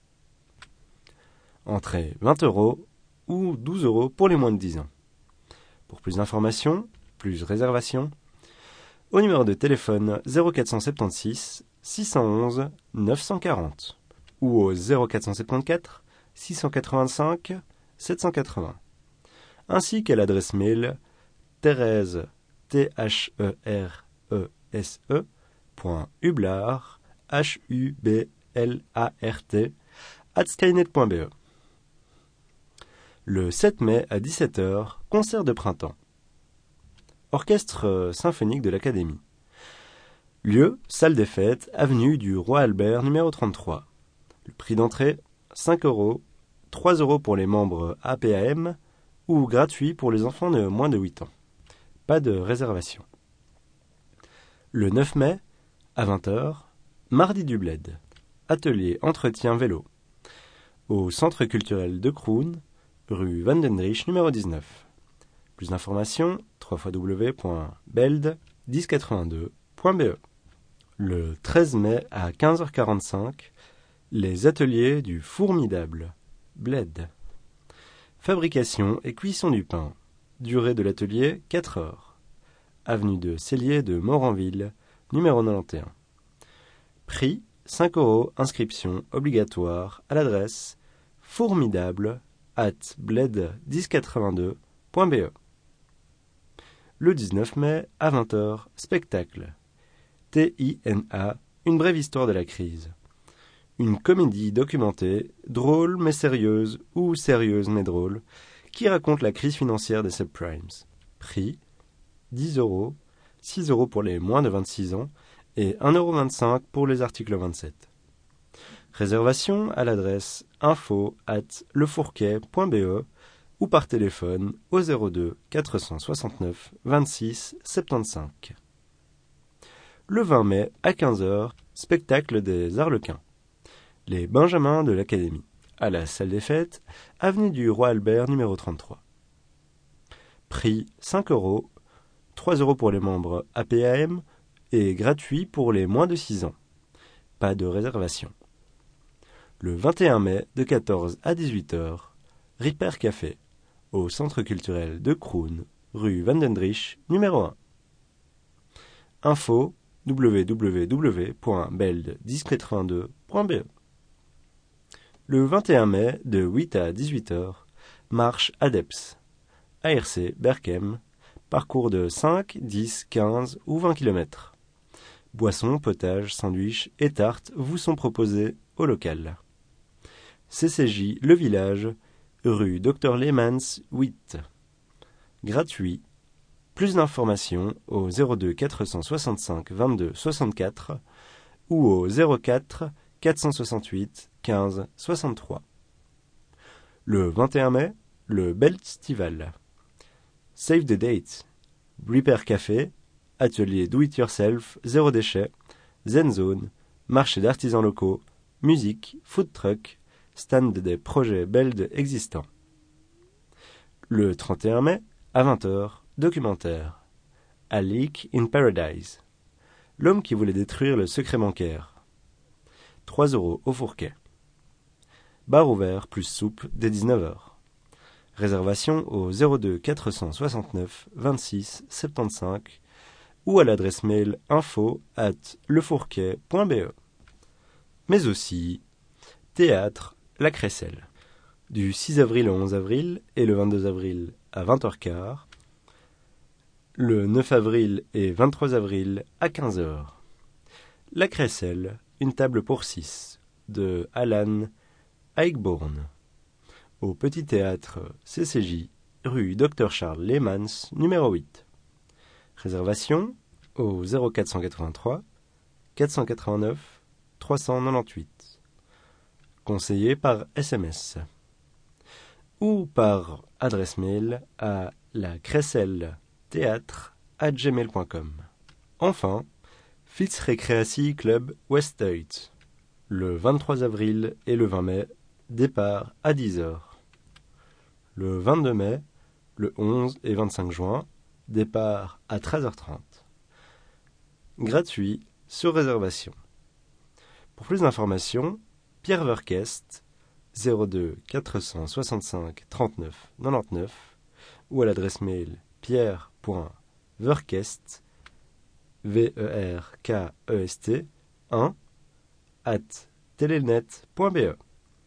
Entrée vingt euros ou douze euros pour les moins de dix ans. Pour plus d'informations, plus réservations, au numéro de téléphone zéro quatre cent soixante-seize six cent onze neuf cent quarante ou au zéro quatre cent soixante-quatorze six cent quatre-vingt-cinq sept cent quatre-vingts, ainsi qu'à l'adresse mail thérèse, T H E R E S E, point hublard, H U B L A R T, at skynet point b e. Le sept mai à dix-sept heures, concert de printemps. Orchestre symphonique de l'Académie. Lieu, salle des fêtes, avenue du Roi Albert, numéro trente-trois. Le prix d'entrée, cinq euros, trois euros pour les membres A P A M ou gratuit pour les enfants de moins de huit ans. Pas de réservation. Le neuf mai, à vingt heures, mardi du Bled. Atelier entretien vélo. Au centre culturel de Croon, rue Vandendrich numéro dix-neuf. Plus d'informations, w w w point beld mille cent quatre-vingt-deux point b e. Le treize mai à quinze heures quarante-cinq, les ateliers du formidable Bled. Fabrication et cuisson du pain. Durée de l'atelier quatre heures. Avenue de Cellier de Moranville, numéro quatre-vingt-onze. Prix cinq euros. Inscription obligatoire à l'adresse formidable at bled mille cent quatre-vingt-deux point b e. Le dix-neuf mai à vingt heures, spectacle. T I N A, une brève histoire de la crise. Une comédie documentée, drôle mais sérieuse, ou sérieuse mais drôle, qui raconte la crise financière des subprimes. Prix dix euros, six euros pour les moins de vingt-six ans et un euro vingt-cinq pour les articles vingt-sept. Réservation à l'adresse info at lefourquet point b e ou par téléphone au zéro deux quatre cent soixante-neuf vingt-six soixante-quinze. Le vingt mai à quinze heures, spectacle des Arlequins. Les Benjamins de l'Académie, à la salle des fêtes, avenue du Roi Albert numéro trente-trois. Prix cinq euros, trois euros pour les membres A P A M et gratuit pour les moins de six ans. Pas de réservation. Le vingt et un mai de quatorze à dix-huit heures, Ripper Café, au Centre culturel de Kroon, rue Vandendrich numéro un. Info w w w point beld mille cent quatre-vingt-deux point b e. Le vingt et un mai, de huit à dix-huit heures, marche ADEPS, A R C Berchem, parcours de cinq, dix, quinze ou vingt kilomètres. Boissons, potages, sandwichs et tartes vous sont proposés au local. C C J Le Village, rue Docteur Lehmans huit. Gratuit. Plus d'informations au zéro deux quatre cent soixante-cinq vingt-deux soixante-quatre ou au zéro quatre quatre cent soixante-huit quinze soixante-trois. Le vingt et un mai, le Beltstival. Save the date. Ripper Café, atelier do-it-yourself, zéro déchet, Zen Zone, marché d'artisans locaux, musique, food truck, stand des projets Beld existants. Le trente et un mai, à vingt heures, documentaire. A Leak in Paradise. L'homme qui voulait détruire le secret bancaire. trois euros au Fourquet. Bar ouvert plus soupe dès dix-neuf heures. Réservation au zéro deux quatre cent soixante-neuf vingt-six soixante-quinze ou à l'adresse mail info at lefourquet point b e. Mais aussi théâtre La Crécelle. Du six avril au onze avril et le vingt-deux avril à vingt heures quinze. Le neuf avril et vingt-trois avril à quinze heures. La Crécelle, une table pour six, de Alan Eichborn, au Petit Théâtre C C J, rue Docteur Charles Lehmans, numéro huit. Réservation au zéro quatre cent quatre-vingt-trois quatre cent quatre-vingt-neuf trois cent quatre-vingt-dix-huit. Conseillé par S M S. Ou par adresse mail à la crécelle théâtre arobase gmail point com. Enfin, Fitz Recreatie Club Westhoyt, le vingt-trois avril et le vingt mai, départ à dix heures. Le vingt-deux mai, le onze et vingt-cinq juin, départ à treize heures trente. Gratuit, sur réservation. Pour plus d'informations, Pierre Verkest, zéro deux quatre cent soixante-cinq trente-neuf quatre-vingt-dix-neuf ou à l'adresse mail pierre point verkest v e r k e s t un at telenet point b e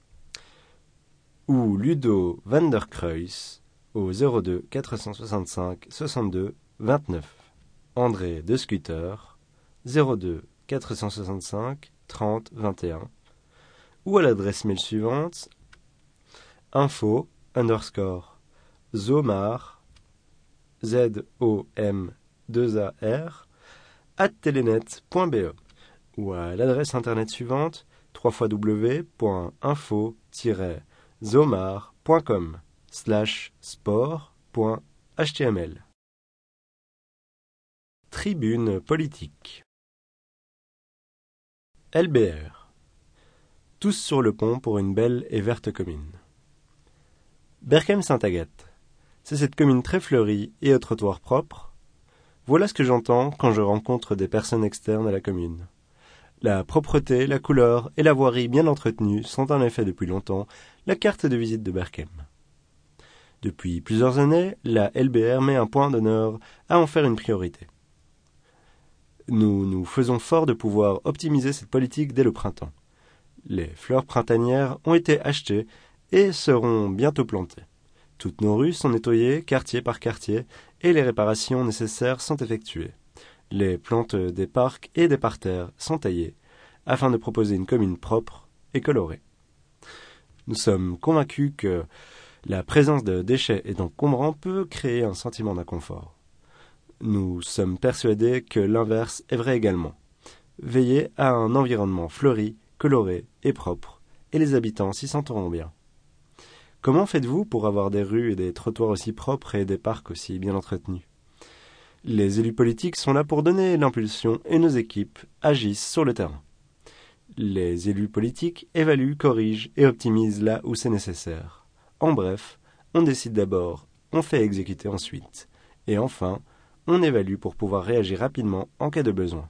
ou Ludo van der Kreuz au zéro deux quatre cent soixante-cinq soixante-deux vingt-neuf. André de Scooter zéro deux quatre cent soixante-cinq trente vingt et un ou à l'adresse mail suivante info underscore zomar z o m deux a r at telenet point b e ou à l'adresse internet suivante w w w point info tiret zomar point com slash sport point h t m l. Tribune politique. L B R. Tous sur le pont pour une belle et verte commune. Berchem-Sainte-Agathe. C'est cette commune très fleurie et aux trottoirs propres. Voilà ce que j'entends quand je rencontre des personnes externes à la commune. La propreté, la couleur et la voirie bien entretenue sont en effet depuis longtemps la carte de visite de Berchem. Depuis plusieurs années, la L B R met un point d'honneur à en faire une priorité. Nous nous faisons fort de pouvoir optimiser cette politique dès le printemps. Les fleurs printanières ont été achetées et seront bientôt plantées. Toutes nos rues sont nettoyées, quartier par quartier, et les réparations nécessaires sont effectuées. Les plantes des parcs et des parterres sont taillées, afin de proposer une commune propre et colorée. Nous sommes convaincus que la présence de déchets et d'encombrants peut créer un sentiment d'inconfort. Nous sommes persuadés que l'inverse est vrai également. Veillez à un environnement fleuri, coloré et propre, et les habitants s'y sentiront bien. Comment faites-vous pour avoir des rues et des trottoirs aussi propres et des parcs aussi bien entretenus? Les élus politiques sont là pour donner l'impulsion et nos équipes agissent sur le terrain. Les élus politiques évaluent, corrigent et optimisent là où c'est nécessaire. En bref, on décide d'abord, on fait exécuter ensuite. Et enfin, on évalue pour pouvoir réagir rapidement en cas de besoin.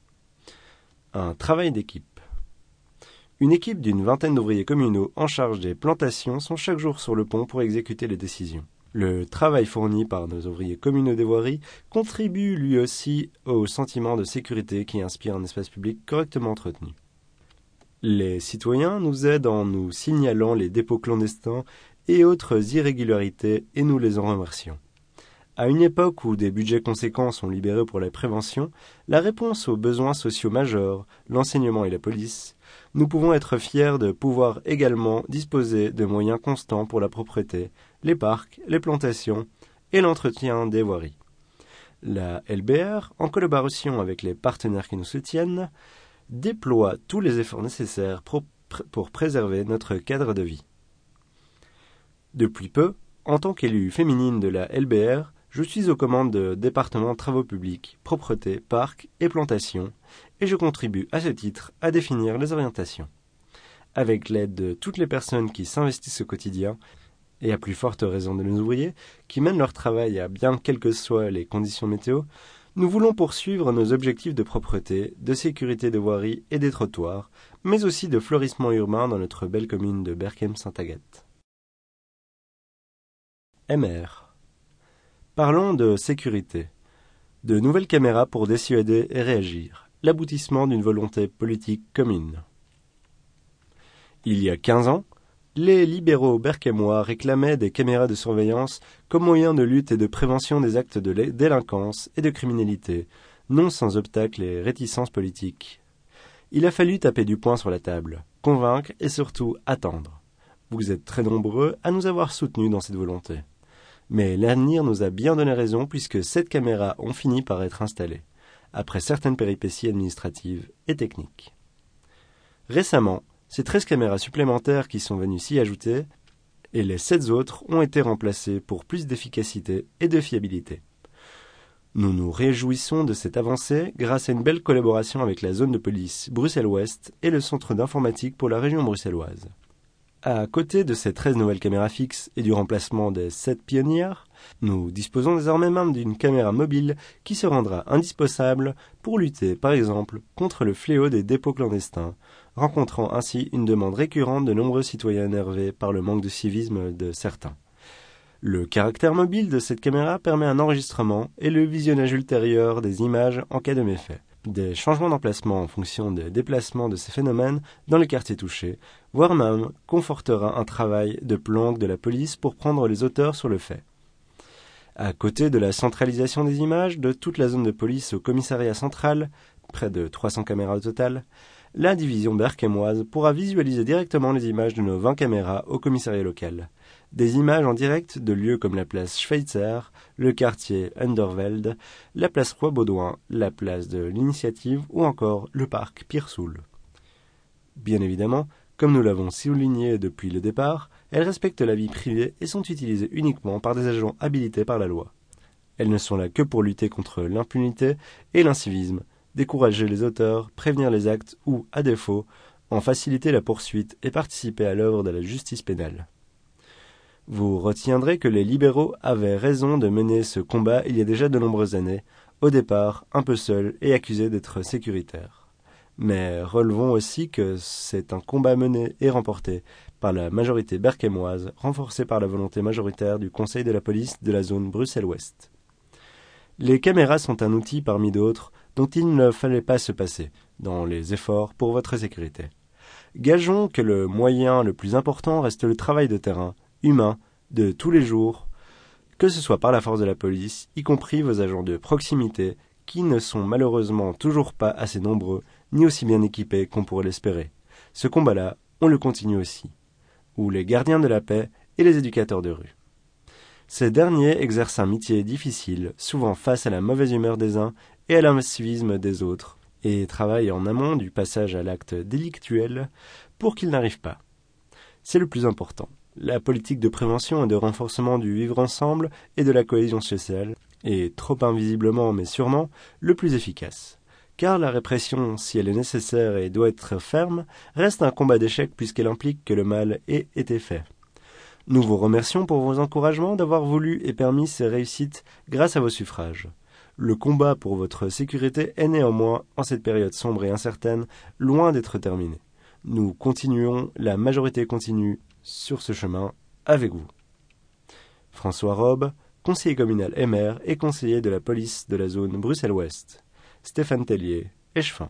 Un travail d'équipe. Une équipe d'une vingtaine d'ouvriers communaux en charge des plantations sont chaque jour sur le pont pour exécuter les décisions. Le travail fourni par nos ouvriers communaux des voiries contribue lui aussi au sentiment de sécurité qui inspire un espace public correctement entretenu. Les citoyens nous aident en nous signalant les dépôts clandestins et autres irrégularités et nous les en remercions. À une époque où des budgets conséquents sont libérés pour la prévention, la réponse aux besoins sociaux majeurs, l'enseignement et la police, nous pouvons être fiers de pouvoir également disposer de moyens constants pour la propreté, les parcs, les plantations et l'entretien des voiries. La L B R, en collaboration avec les partenaires qui nous soutiennent, déploie tous les efforts nécessaires pour, pour préserver notre cadre de vie. Depuis peu, en tant qu'élue féminine de la L B R, je suis aux commandes de départements travaux publics, propreté, parcs et plantations, et je contribue à ce titre à définir les orientations. Avec l'aide de toutes les personnes qui s'investissent au quotidien, et à plus forte raison de nos ouvriers, qui mènent leur travail à bien quelles que soient les conditions météo, nous voulons poursuivre nos objectifs de propreté, de sécurité de voiries et des trottoirs, mais aussi de fleurissement urbain dans notre belle commune de Berchem-Sainte-Agathe. M R. Parlons de sécurité. De nouvelles caméras pour dissuader et réagir. L'aboutissement d'une volonté politique commune. Il y a quinze ans, les libéraux berchemois réclamaient des caméras de surveillance comme moyen de lutte et de prévention des actes de délinquance et de criminalité, non sans obstacles et réticences politiques. Il a fallu taper du poing sur la table, convaincre et surtout attendre. Vous êtes très nombreux à nous avoir soutenus dans cette volonté. Mais l'avenir nous a bien donné raison puisque sept caméras ont fini par être installées, après certaines péripéties administratives et techniques. Récemment, c'est treize caméras supplémentaires qui sont venues s'y ajouter, et les sept autres ont été remplacées pour plus d'efficacité et de fiabilité. Nous nous réjouissons de cette avancée grâce à une belle collaboration avec la zone de police Bruxelles-Ouest et le centre d'informatique pour la région bruxelloise. À côté de ces treize nouvelles caméras fixes et du remplacement des sept pionnières, nous disposons désormais même d'une caméra mobile qui se rendra indispensable pour lutter, par exemple, contre le fléau des dépôts clandestins, rencontrant ainsi une demande récurrente de nombreux citoyens énervés par le manque de civisme de certains. Le caractère mobile de cette caméra permet un enregistrement et le visionnage ultérieur des images en cas de méfait. Des changements d'emplacement en fonction des déplacements de ces phénomènes dans les quartiers touchés, voire même confortera un travail de planque de la police pour prendre les auteurs sur le fait. À côté de la centralisation des images de toute la zone de police au commissariat central, près de trois cents caméras au total, la division berchemoise pourra visualiser directement les images de nos vingt caméras au commissariat local. Des images en direct de lieux comme la place Schweitzer, le quartier Underveld, la place Roi-Baudouin, la place de l'Initiative ou encore le parc Pierre-Soul. Bien évidemment, comme nous l'avons souligné depuis le départ, elles respectent la vie privée et sont utilisées uniquement par des agents habilités par la loi. Elles ne sont là que pour lutter contre l'impunité et l'incivisme, décourager les auteurs, prévenir les actes ou, à défaut, en faciliter la poursuite et participer à l'œuvre de la justice pénale. Vous retiendrez que les libéraux avaient raison de mener ce combat il y a déjà de nombreuses années, au départ un peu seuls et accusés d'être sécuritaires. Mais relevons aussi que c'est un combat mené et remporté par la majorité berkemoise, renforcée par la volonté majoritaire du Conseil de la police de la zone Bruxelles-Ouest. Les caméras sont un outil parmi d'autres dont il ne fallait pas se passer dans les efforts pour votre sécurité. Gageons que le moyen le plus important reste le travail de terrain, humain, de tous les jours, que ce soit par la force de la police, y compris vos agents de proximité, qui ne sont malheureusement toujours pas assez nombreux, ni aussi bien équipés qu'on pourrait l'espérer. Ce combat-là, on le continue aussi. Ou les gardiens de la paix et les éducateurs de rue. Ces derniers exercent un métier difficile, souvent face à la mauvaise humeur des uns et à l'incivisme des autres, et travaillent en amont du passage à l'acte délictuel pour qu'il n'arrive pas. C'est le plus important. La politique de prévention et de renforcement du vivre ensemble et de la cohésion sociale est, trop invisiblement mais sûrement, le plus efficace. Car la répression, si elle est nécessaire et doit être ferme, reste un combat d'échecs puisqu'elle implique que le mal ait été fait. Nous vous remercions pour vos encouragements d'avoir voulu et permis ces réussites grâce à vos suffrages. Le combat pour votre sécurité est néanmoins, en cette période sombre et incertaine, loin d'être terminé. Nous continuons, la majorité continue, sur ce chemin, avec vous. François Robe, conseiller communal et maire et conseiller de la police de la zone Bruxelles-Ouest. Stéphane Tellier, échevin.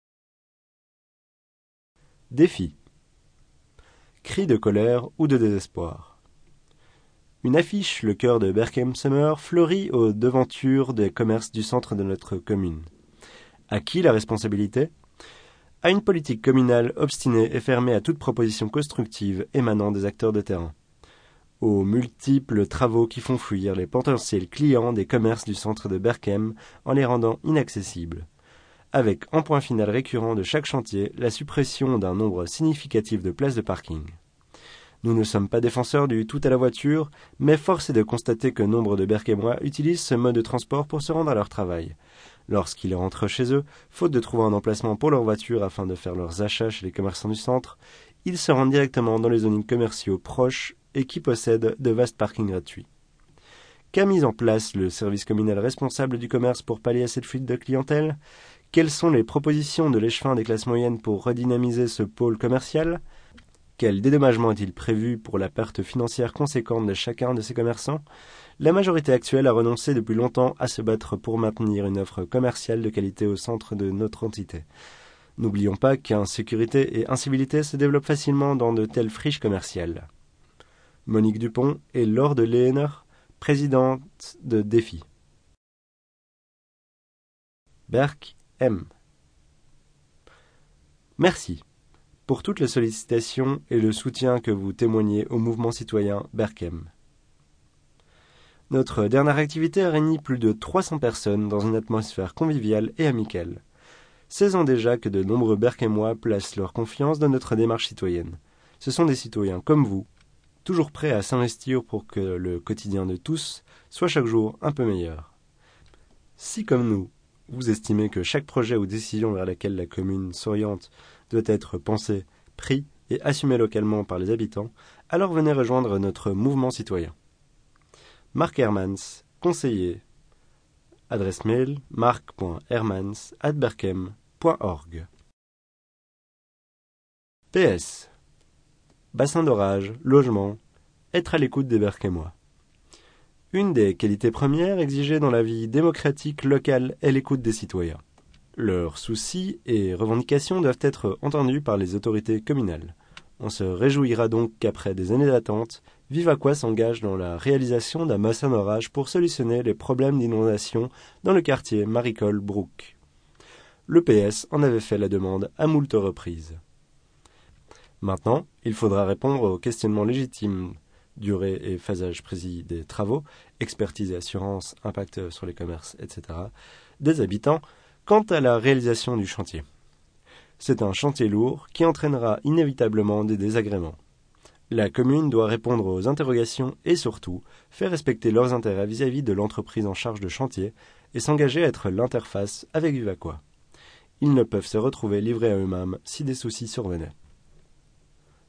Défi. Cri de colère ou de désespoir. Une affiche, le cœur de Berchem Summer, fleurit aux devantures des commerces du centre de notre commune. À qui la responsabilité ? À une politique communale obstinée et fermée à toute proposition constructive émanant des acteurs de terrain. Aux multiples travaux qui font fuir les potentiels clients des commerces du centre de Berchem en les rendant inaccessibles. Avec en point final récurrent de chaque chantier la suppression d'un nombre significatif de places de parking. Nous ne sommes pas défenseurs du tout à la voiture, mais force est de constater que nombre de Berchemois utilisent ce mode de transport pour se rendre à leur travail. Lorsqu'ils rentrent chez eux, faute de trouver un emplacement pour leur voiture afin de faire leurs achats chez les commerçants du centre, ils se rendent directement dans les zonings commerciaux proches et qui possèdent de vastes parkings gratuits. Qu'a mis en place le service communal responsable du commerce pour pallier à cette fuite de clientèle ? Quelles sont les propositions de l'échevin des classes moyennes pour redynamiser ce pôle commercial ? Quel dédommagement est-il prévu pour la perte financière conséquente de chacun de ces commerçants ? La majorité actuelle a renoncé depuis longtemps à se battre pour maintenir une offre commerciale de qualité au centre de notre entité. N'oublions pas qu'insécurité et incivilité se développent facilement dans de telles friches commerciales. Monique Dupont et Laure de Lehner, présidente de Défi. Berck M. Merci pour toutes les sollicitations et le soutien que vous témoignez au mouvement citoyen Berchem. Notre dernière activité a réuni plus de trois cents personnes dans une atmosphère conviviale et amicale. seize ans déjà que de nombreux Berchemois placent leur confiance dans notre démarche citoyenne. Ce sont des citoyens comme vous, toujours prêts à s'investir pour que le quotidien de tous soit chaque jour un peu meilleur. Si, comme nous, vous estimez que chaque projet ou décision vers laquelle la commune s'oriente doit être pensé, pris et assumé localement par les habitants, alors venez rejoindre notre mouvement citoyen. Marc Hermans, conseiller. Adresse mail marc point hermans arobase berchem point org. P S. Bassin d'orage, logement, être à l'écoute des Berchemois. Une des qualités premières exigées dans la vie démocratique locale est l'écoute des citoyens. Leurs soucis et revendications doivent être entendus par les autorités communales. On se réjouira donc qu'après des années d'attente, Vivaquois s'engage dans la réalisation d'un bassin d'orage pour solutionner les problèmes d'inondation dans le quartier Maricole-Brook. Le P S en avait fait la demande à moult reprises. Maintenant, il faudra répondre aux questionnements légitimes, durée et phasage précis des travaux, expertise et assurance, impact sur les commerces, et cetera, des habitants, quant à la réalisation du chantier. C'est un chantier lourd qui entraînera inévitablement des désagréments. La commune doit répondre aux interrogations et surtout faire respecter leurs intérêts vis-à-vis de l'entreprise en charge de chantier et s'engager à être l'interface avec Vivaquois. Ils ne peuvent se retrouver livrés à eux-mêmes si des soucis survenaient.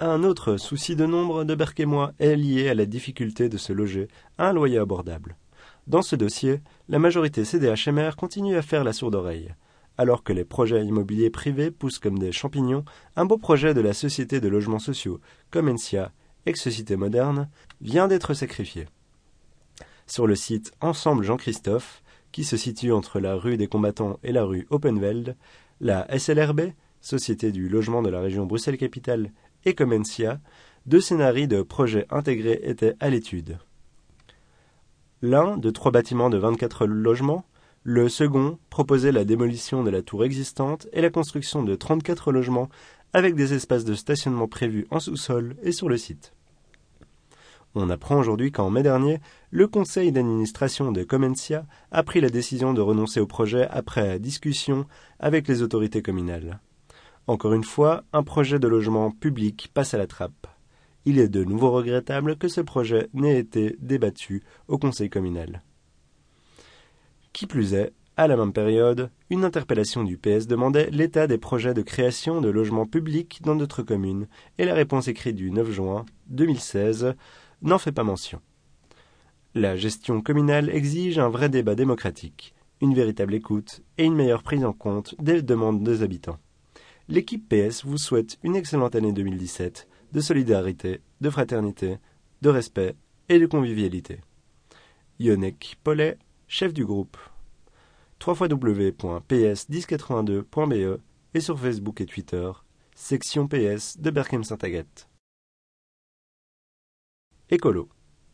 Un autre souci de nombre de Berkemois est lié à la difficulté de se loger à un loyer abordable. Dans ce dossier, la majorité C D H M R continue à faire la sourde oreille. Alors que les projets immobiliers privés poussent comme des champignons, un beau projet de la Société de logements sociaux, Comencia, ex-Cité Moderne, vient d'être sacrifié. Sur le site Ensemble Jean-Christophe, qui se situe entre la rue des Combattants et la rue Oppenveld, la S L R B, Société du logement de la région Bruxelles-Capitale, et Comencia, deux scénarios de projets intégrés étaient à l'étude. L'un, de trois bâtiments de vingt-quatre logements, le second proposait la démolition de la tour existante et la construction de trente-quatre logements avec des espaces de stationnement prévus en sous-sol et sur le site. On apprend aujourd'hui qu'en mai dernier, le conseil d'administration de Comencia a pris la décision de renoncer au projet après discussion avec les autorités communales. Encore une fois, un projet de logement public passe à la trappe. Il est de nouveau regrettable que ce projet n'ait été débattu au conseil communal. Qui plus est, à la même période, une interpellation du P S demandait l'état des projets de création de logements publics dans notre commune, et la réponse écrite du neuf juin deux mille seize n'en fait pas mention. La gestion communale exige un vrai débat démocratique, une véritable écoute et une meilleure prise en compte des demandes des habitants. L'équipe P S vous souhaite une excellente année deux mille dix-sept, de solidarité, de fraternité, de respect et de convivialité. Yonek Paulet, chef du groupe. w w w point p s mille quatre-vingt-deux point b e et sur Facebook et Twitter, section P S de Berchem-Saint-Agathe. Écolo.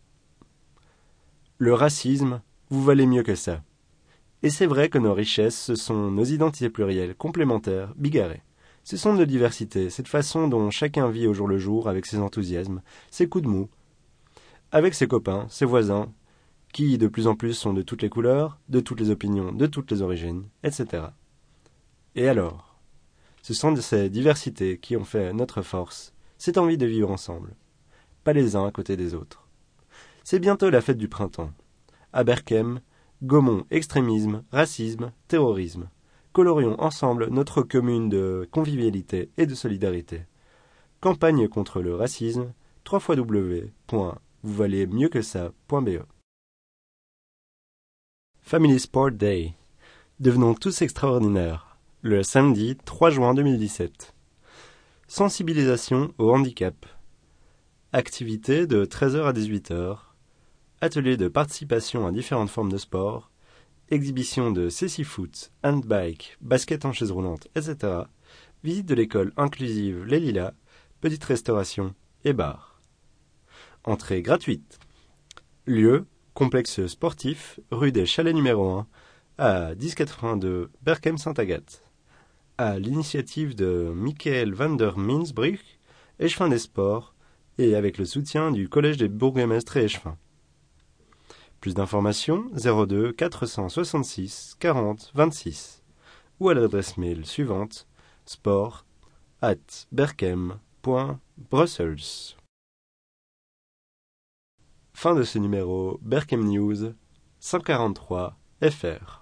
Le racisme, vous valez mieux que ça. Et c'est vrai que nos richesses, ce sont nos identités plurielles, complémentaires, bigarrées. Ce sont nos diversités, cette façon dont chacun vit au jour le jour avec ses enthousiasmes, ses coups de mou, avec ses copains, ses voisins, qui de plus en plus sont de toutes les couleurs, de toutes les opinions, de toutes les origines, et cetera. Et alors, ce sont de ces diversités qui ont fait notre force, cette envie de vivre ensemble, pas les uns à côté des autres. C'est bientôt la fête du printemps. À Berchem, gommons extrémisme, racisme, terrorisme. Colorions ensemble notre commune de convivialité et de solidarité. Campagne contre le racisme, w w w point vous valez mieux que ça point b e. Family Sport Day. Devenons tous extraordinaires. Le samedi trois juin deux mille dix-sept. Sensibilisation au handicap. Activité de treize heures à dix-huit heures. Atelier de participation à différentes formes de sport. Exhibition de cécifoot, handbike, basket en chaise roulante, et cetera. Visite de l'école inclusive Les Lilas, petite restauration et bar. Entrée gratuite. Lieu, complexe sportif, rue des Chalets numéro un, à dix quatre-vingt-deux Berchem-Saint-Agathe. À l'initiative de Michael van der Minsbrug, échevin des sports, et avec le soutien du Collège des bourgmestres et échevins. Plus d'informations, zéro deux quatre cent soixante-six quarante vingt-six, ou à l'adresse mail suivante, sport at berchem point brussels. Fin de ce numéro Berchem News cent quarante-trois F R.